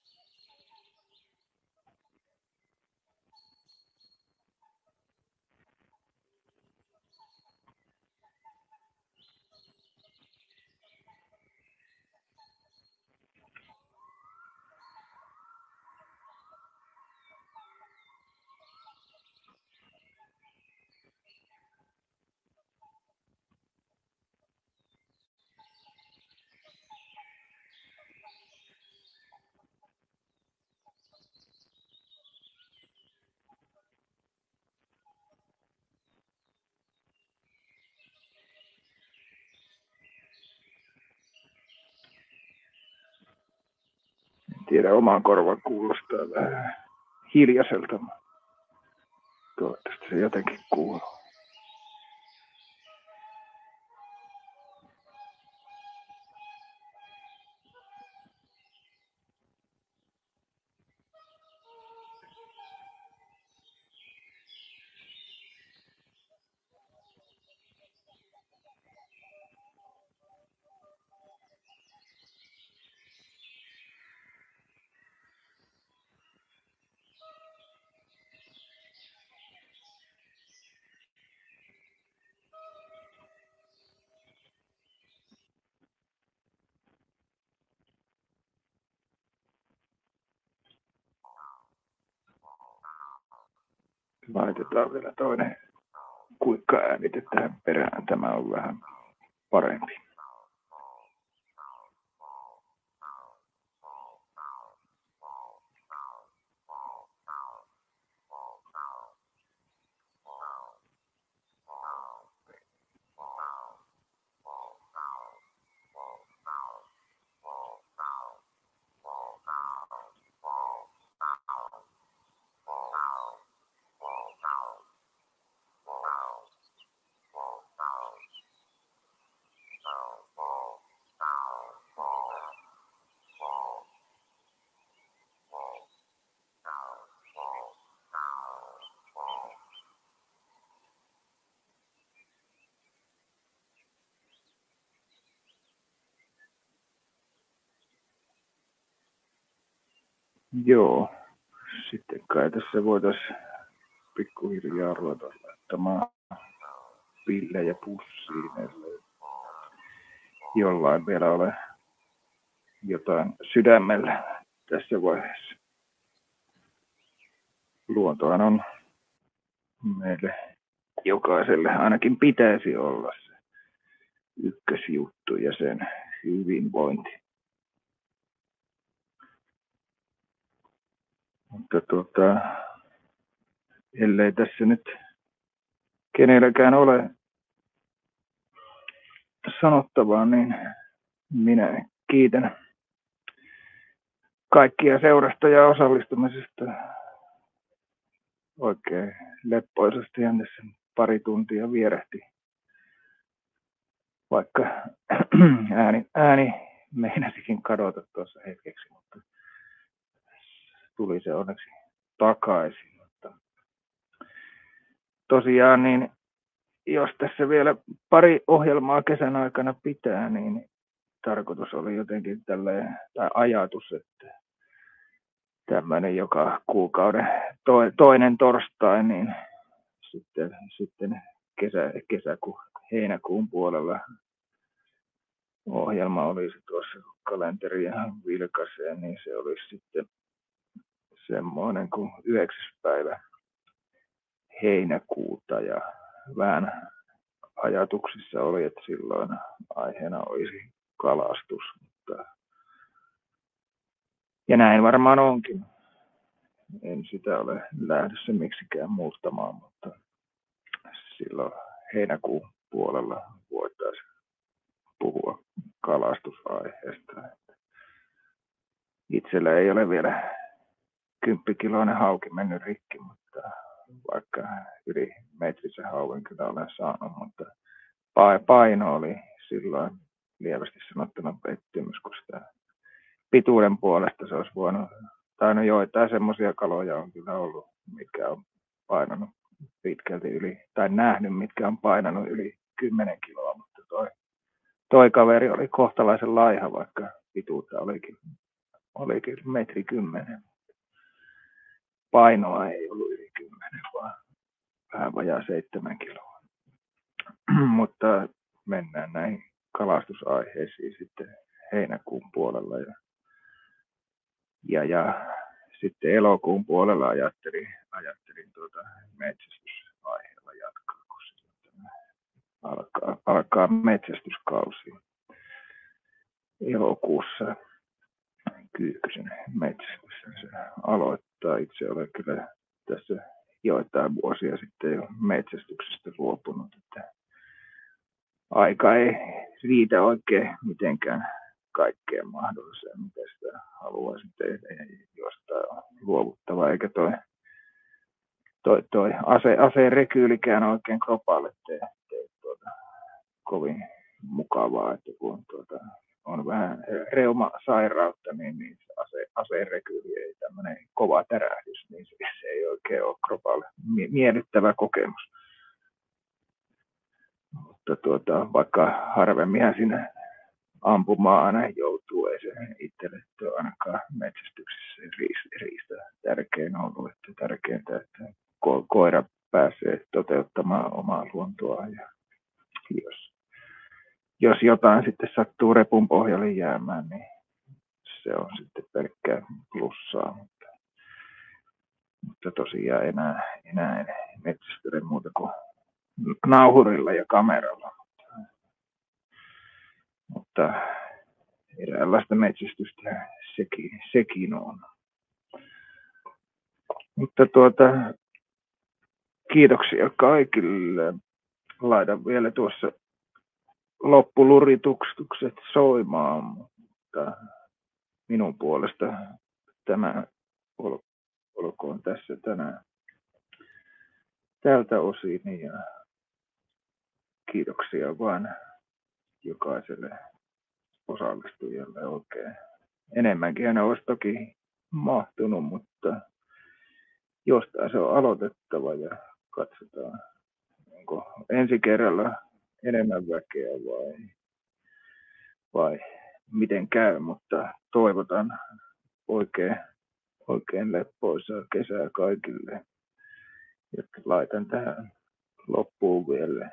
En tiedä, omaan korvaan kuulostaa vähän hiljaiselta. Toivottavasti se jotenkin kuuluu. Laitetaan vielä toinen kuikka-äänite tähän perään. Tämä on vähän parempi. Joo, sitten kai tässä voitaisiin pikkuhiljaa ruveta laittamaan pillejä pussiin, ellei jollain vielä ole jotain sydämellä tässä vaiheessa. Luontohan on meille jokaiselle, ainakin pitäisi olla se ykkösjuttu ja sen hyvinvointi. Mutta ellei tässä nyt kenelläkään ole sanottavaa, niin minä kiitän kaikkia seurasta ja osallistumisesta. Oikein leppoisasti tässä pari tuntia vierähti, vaikka ääni meinasikin kadota tuossa hetkeksi, mutta tuli se onneksi takaisin. Mutta tosiaan, niin jos tässä vielä pari ohjelmaa kesän aikana pitää, niin tarkoitus oli jotenkin tällainen, tai ajatus, että tämmöinen joka kuukauden toinen torstai, niin sitten heinäkuun puolella ohjelma olisi tuossa kalenteria vilkaisee, niin se olisi sitten semmoinen kuin 9. päivä heinäkuuta ja vähän ajatuksissa oli, että silloin aiheena olisi kalastus. Ja näin varmaan onkin. En sitä ole lähdössä miksikään muuttamaan, mutta silloin heinäkuun puolella voitaisiin puhua kalastusaiheesta. Itsellä ei ole vielä 10-kiloinen hauki mennyt rikki, mutta vaikka yli metrisen hauen kyllä olen saanut, mutta paino oli silloin lievästi sanottuna pettymys, kun sitä pituuden puolesta se olisi voinut, tai no joitain semmoisia kaloja on kyllä ollut, mitkä on painanut pitkälti yli, tai nähnyt, mitkä on painanut yli 10 kiloa, mutta toi kaveri oli kohtalaisen laiha, vaikka pituutta olikin 1,10 metriä. Painoa ei ollut yli 10, vaan vähän vajaa 7 kiloa. Mutta mennään näihin kalastusaiheisiin sitten heinäkuun puolella ja sitten elokuun puolella ajattelin metsästysaiheella jatkaa, kun alkaa metsästyskausi elokuussa. Kyyhkysen metsästys se aloittaa. Itse olen kyllä tässä joitain vuosia sitten jo metsästyksestä luopunut, että aika ei riitä oikein mitenkään kaikkeen mahdolliseen, mitä sitä haluaisin tehdä ja jostain on luovuttava, eikä toi aseen rekyylikään oikein kropalle tee kovin mukavaa, että kun on vähän reumasairautta, niin aseen rekyyli ei tämmöinen kova tärähdys, niin se ei oikein ole kropalle miellyttävä kokemus. Mutta vaikka harvemminhan siinä ampumaan aina joutuu, ei se itselle ole ainakaan metsästyksessä riistä tärkein ollut, että tärkeintä, että koira pääsee toteuttamaan omaa luontoaan ja jos jotain sitten sattuu repun pohjalle jäämään, niin se on sitten pelkkää plussaa, mutta tosiaan enää en metsästele muuta kuin nauhurilla ja kameralla. Mutta eräänlaista metsästystä sekin on. Mutta kiitoksia kaikille. Laitan vielä tuossa loppuluritukset soimaan, mutta minun puolesta tämä olkoon tässä tänään tältä osin ja kiitoksia vaan jokaiselle osallistujalle oikein. Enemmänkin hän olisi toki mahtunut, mutta jostain se on aloitettava ja katsotaan, onko ensi kerralla enemmän väkeä vai miten käy, mutta toivotan oikein leppoisaa kesää kaikille. Ja laitan tähän loppuun vielä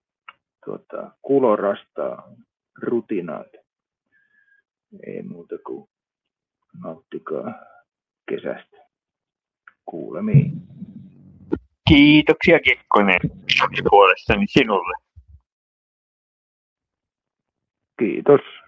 kulorastaa rutinaat. Ei muuta kuin nauttikaa kesästä. Kuulemiin. Kiitoksia Kekkonen puolestani sinulle. Kiitos.